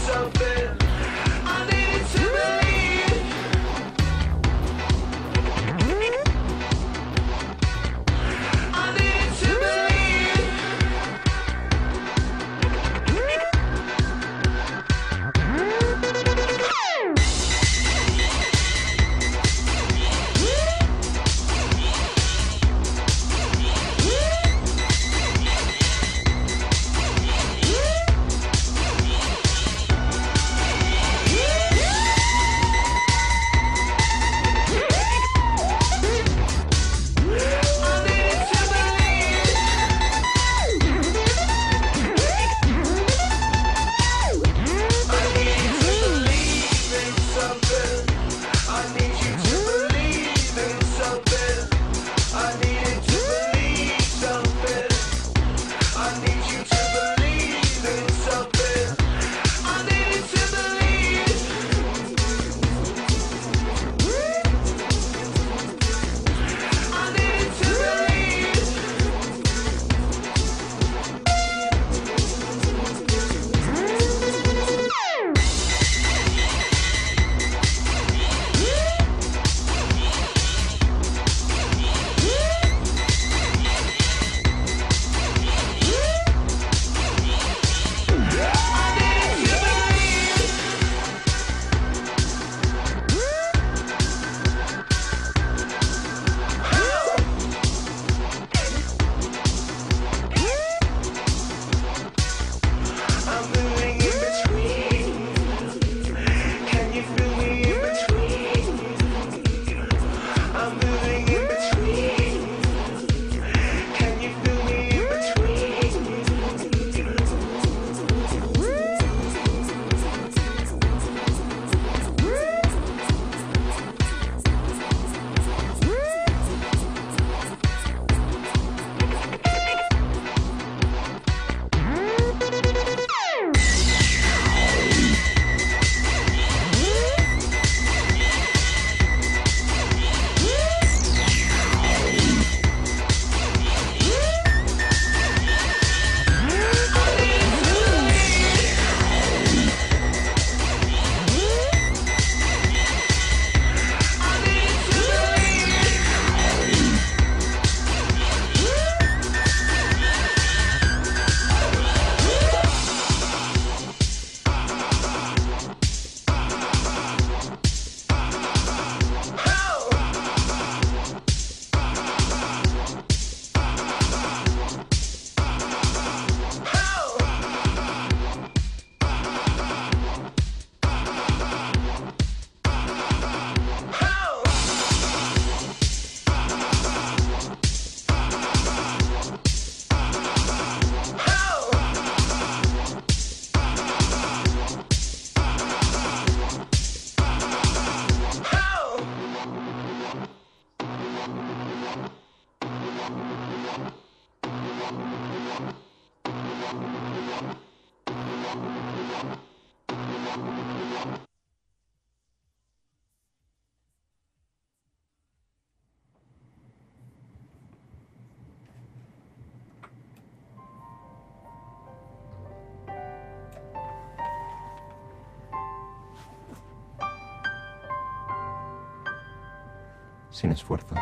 Sin esfuerzo.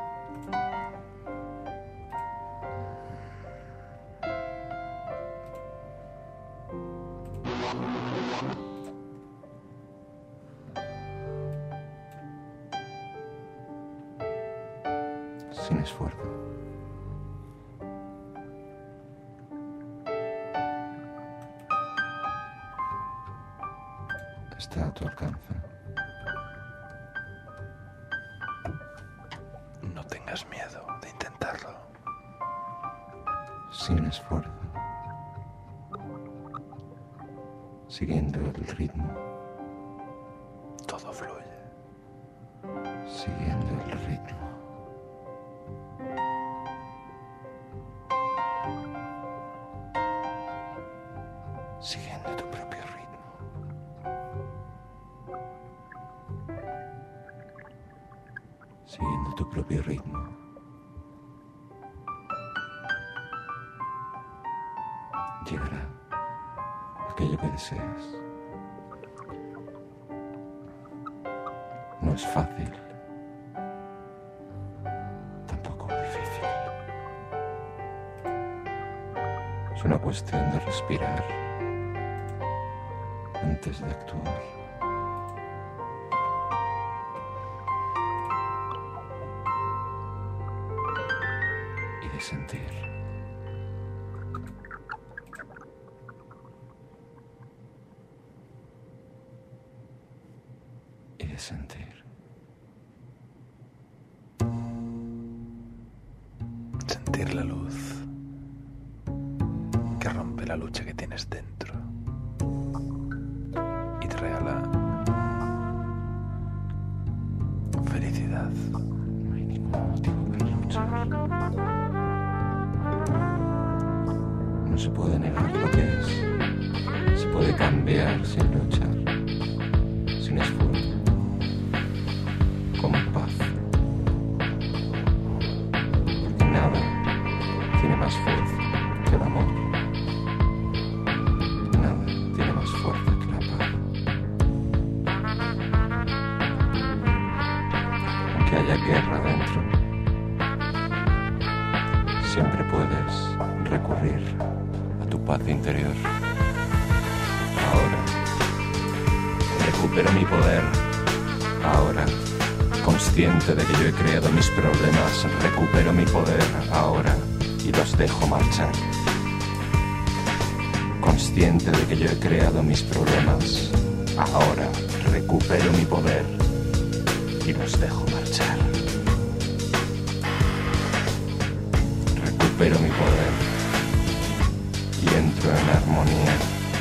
Sin esfuerzo. Está a tu alcance. No tengas miedo de intentarlo. Sin esfuerzo. Siguiendo el ritmo. Todo fluye. Siguiendo el ritmo. Siguiendo tu propio ritmo. Siguiendo tu propio ritmo. Llegará aquello que deseas. No es fácil. Tampoco difícil. Es una cuestión de respirar antes de actuar. Y de sentir. Y de sentir. Sentir la luz que rompe la lucha que tienes dentro y te regala felicidad. No hay ningún motivo para luchar. No se puede negar lo que es. Se puede cambiar sin luchar, sin esfuerzo, con paz. Porque nada tiene más fuerza que el amor. Nada tiene más fuerza que la paz. Aunque haya guerra dentro, siempre puedes recurrir a tu paz interior. Ahora recupero mi poder. Ahora, consciente de que yo he creado mis problemas, recupero mi poder ahora y los dejo marchar. Consciente de que yo he creado mis problemas, ahora recupero mi poder y los dejo marchar. Recupero mi poder y entro en armonía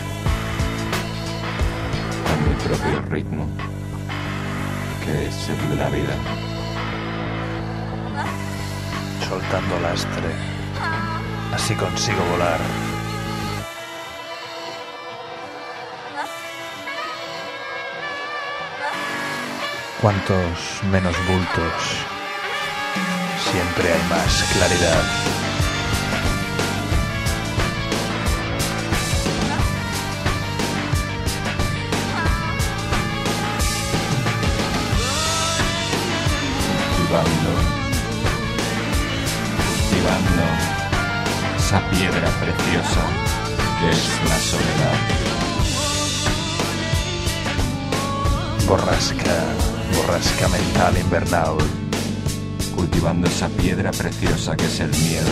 con mi propio ritmo, que es el de la vida. Soltando lastre, así consigo volar. Cuantos menos bultos, siempre hay más claridad. Cultivando, cultivando esa piedra preciosa que es la soledad. Borrasca, borrasca mental invernal. Cultivando esa piedra preciosa que es el miedo,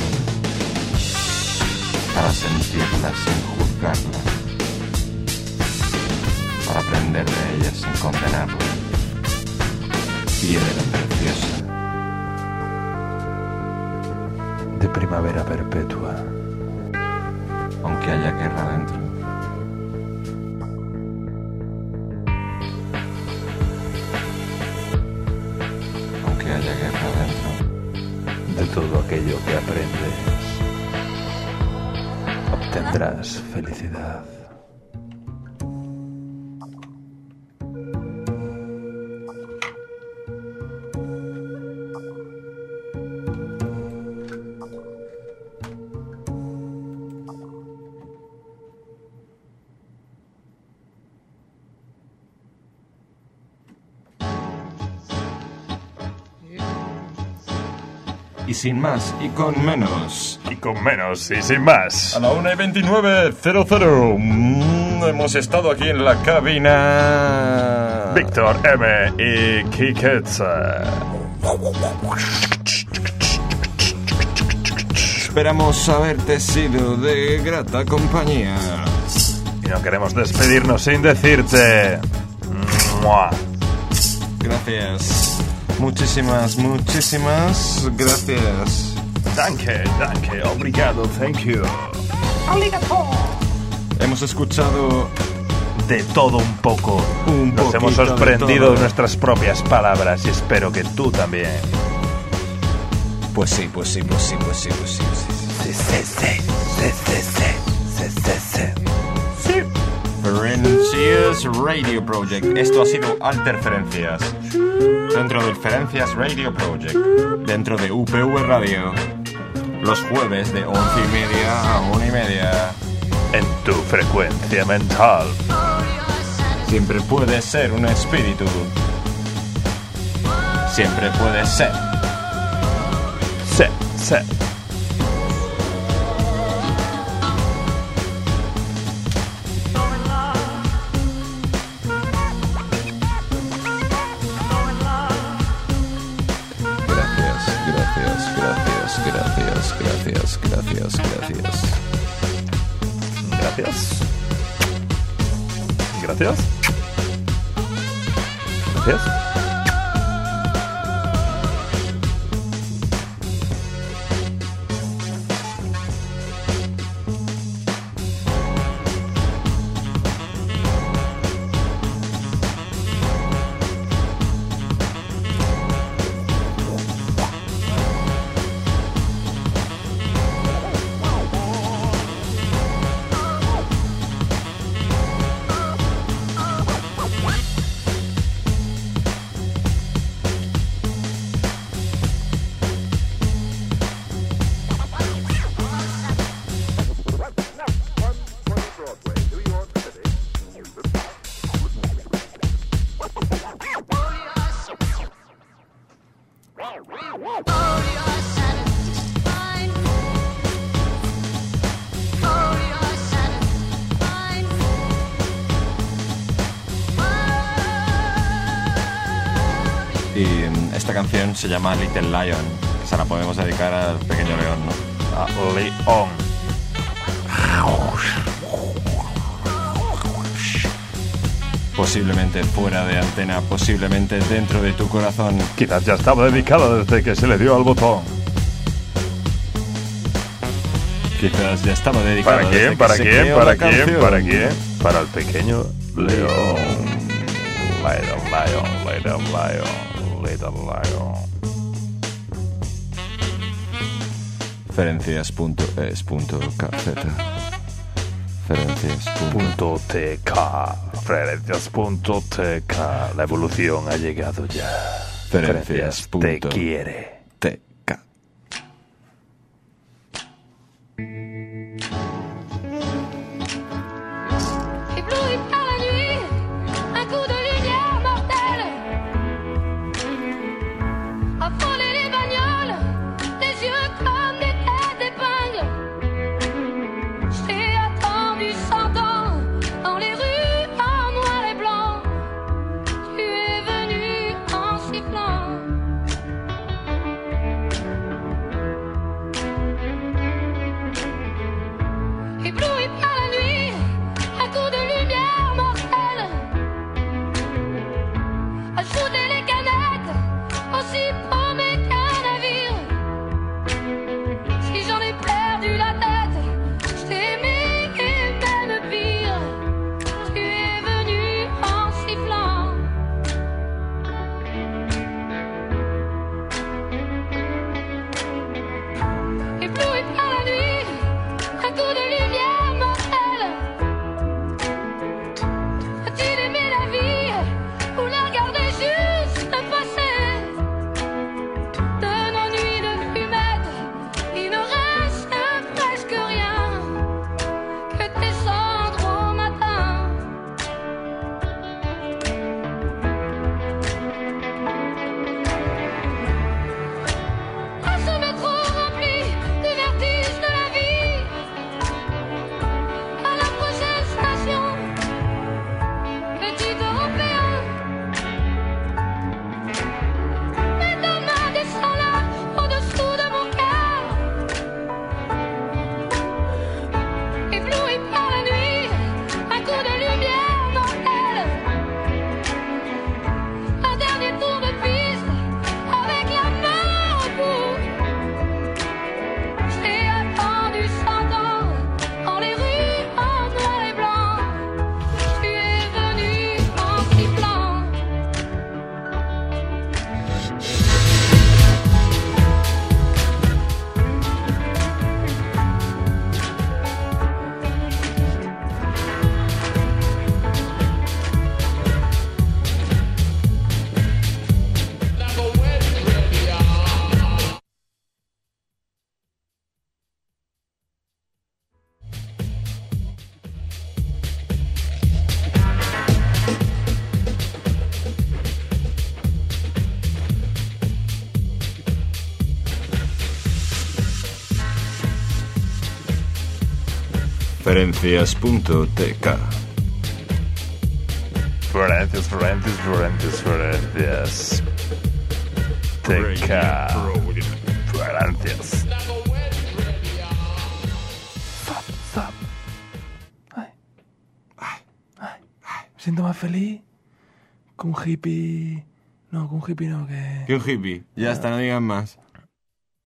para sentirla sin juzgarla, para aprender de ella sin condenarla. Piedra preciosa de primavera perpetua. Aunque haya guerra dentro, aunque haya guerra dentro, de todo aquello que aprendes, obtendrás felicidad. Y sin más, y con menos. Y con menos, y sin más. A la una y veintinueve, cero cero. Mm, hemos estado aquí en la cabina. Víctor M. y Kiketsa. Esperamos haberte sido de grata compañía. Y no queremos despedirnos sin decirte... ¡Mua! Gracias. Muchísimas, muchísimas gracias. Danke, danke, obrigado, thank you. Arigato. Hemos escuchado de todo un poco. Un Nos hemos poquito sorprendido de de nuestras propias palabras y espero que tú también. Pues sí, pues sí, pues sí, pues sí, pues sí. Sí, sí, sí, sí, sí, sí, sí, sí. Sí. Ferencias Radio Project. Esto ha sido Alterferencias. Dentro del Ferencias Radio Project. Dentro de U P V Radio. Los jueves de once y media a una y media. En tu frecuencia mental. Siempre puede ser un espíritu. Siempre puede ser. Sí, sí. Gracias, gracias, gracias, gracias. Gracias. Gracias. Gracias. Y esta canción se llama Little Lion, que se la podemos dedicar al pequeño león, ¿no? A León. Posiblemente fuera de antena, posiblemente dentro de tu corazón. Quizás ya estaba dedicada desde que se le dio al botón. Quizás ya estaba dedicada. ¿Para quién? ¿Para quién? ¿Para quién? ¿Para quién? Para el pequeño león. Little lion, little lion, little lion. Ferencias punto es punto k z. Ferencias punto t k. Ferencias punto t k. La evolución ha llegado ya. Ferencias te quiere. T K. Ébloui par la nuit, un coup de lumière mortelle. Affoler les bagnoles, des yeux comme des têtes d'épingle. J'ai attendu cent ans dans les rues en noir et blanc. Tu es venu en sifflant. Ferencias punto t k. Florencias, Florencias, Florencias, Florencias. T K. Florencias. Zap, zap. Ay. Ay. Ay. Me siento más feliz que un hippie. No, que un hippie no, que. ¿Qué un hippie? Ya está, no digan más.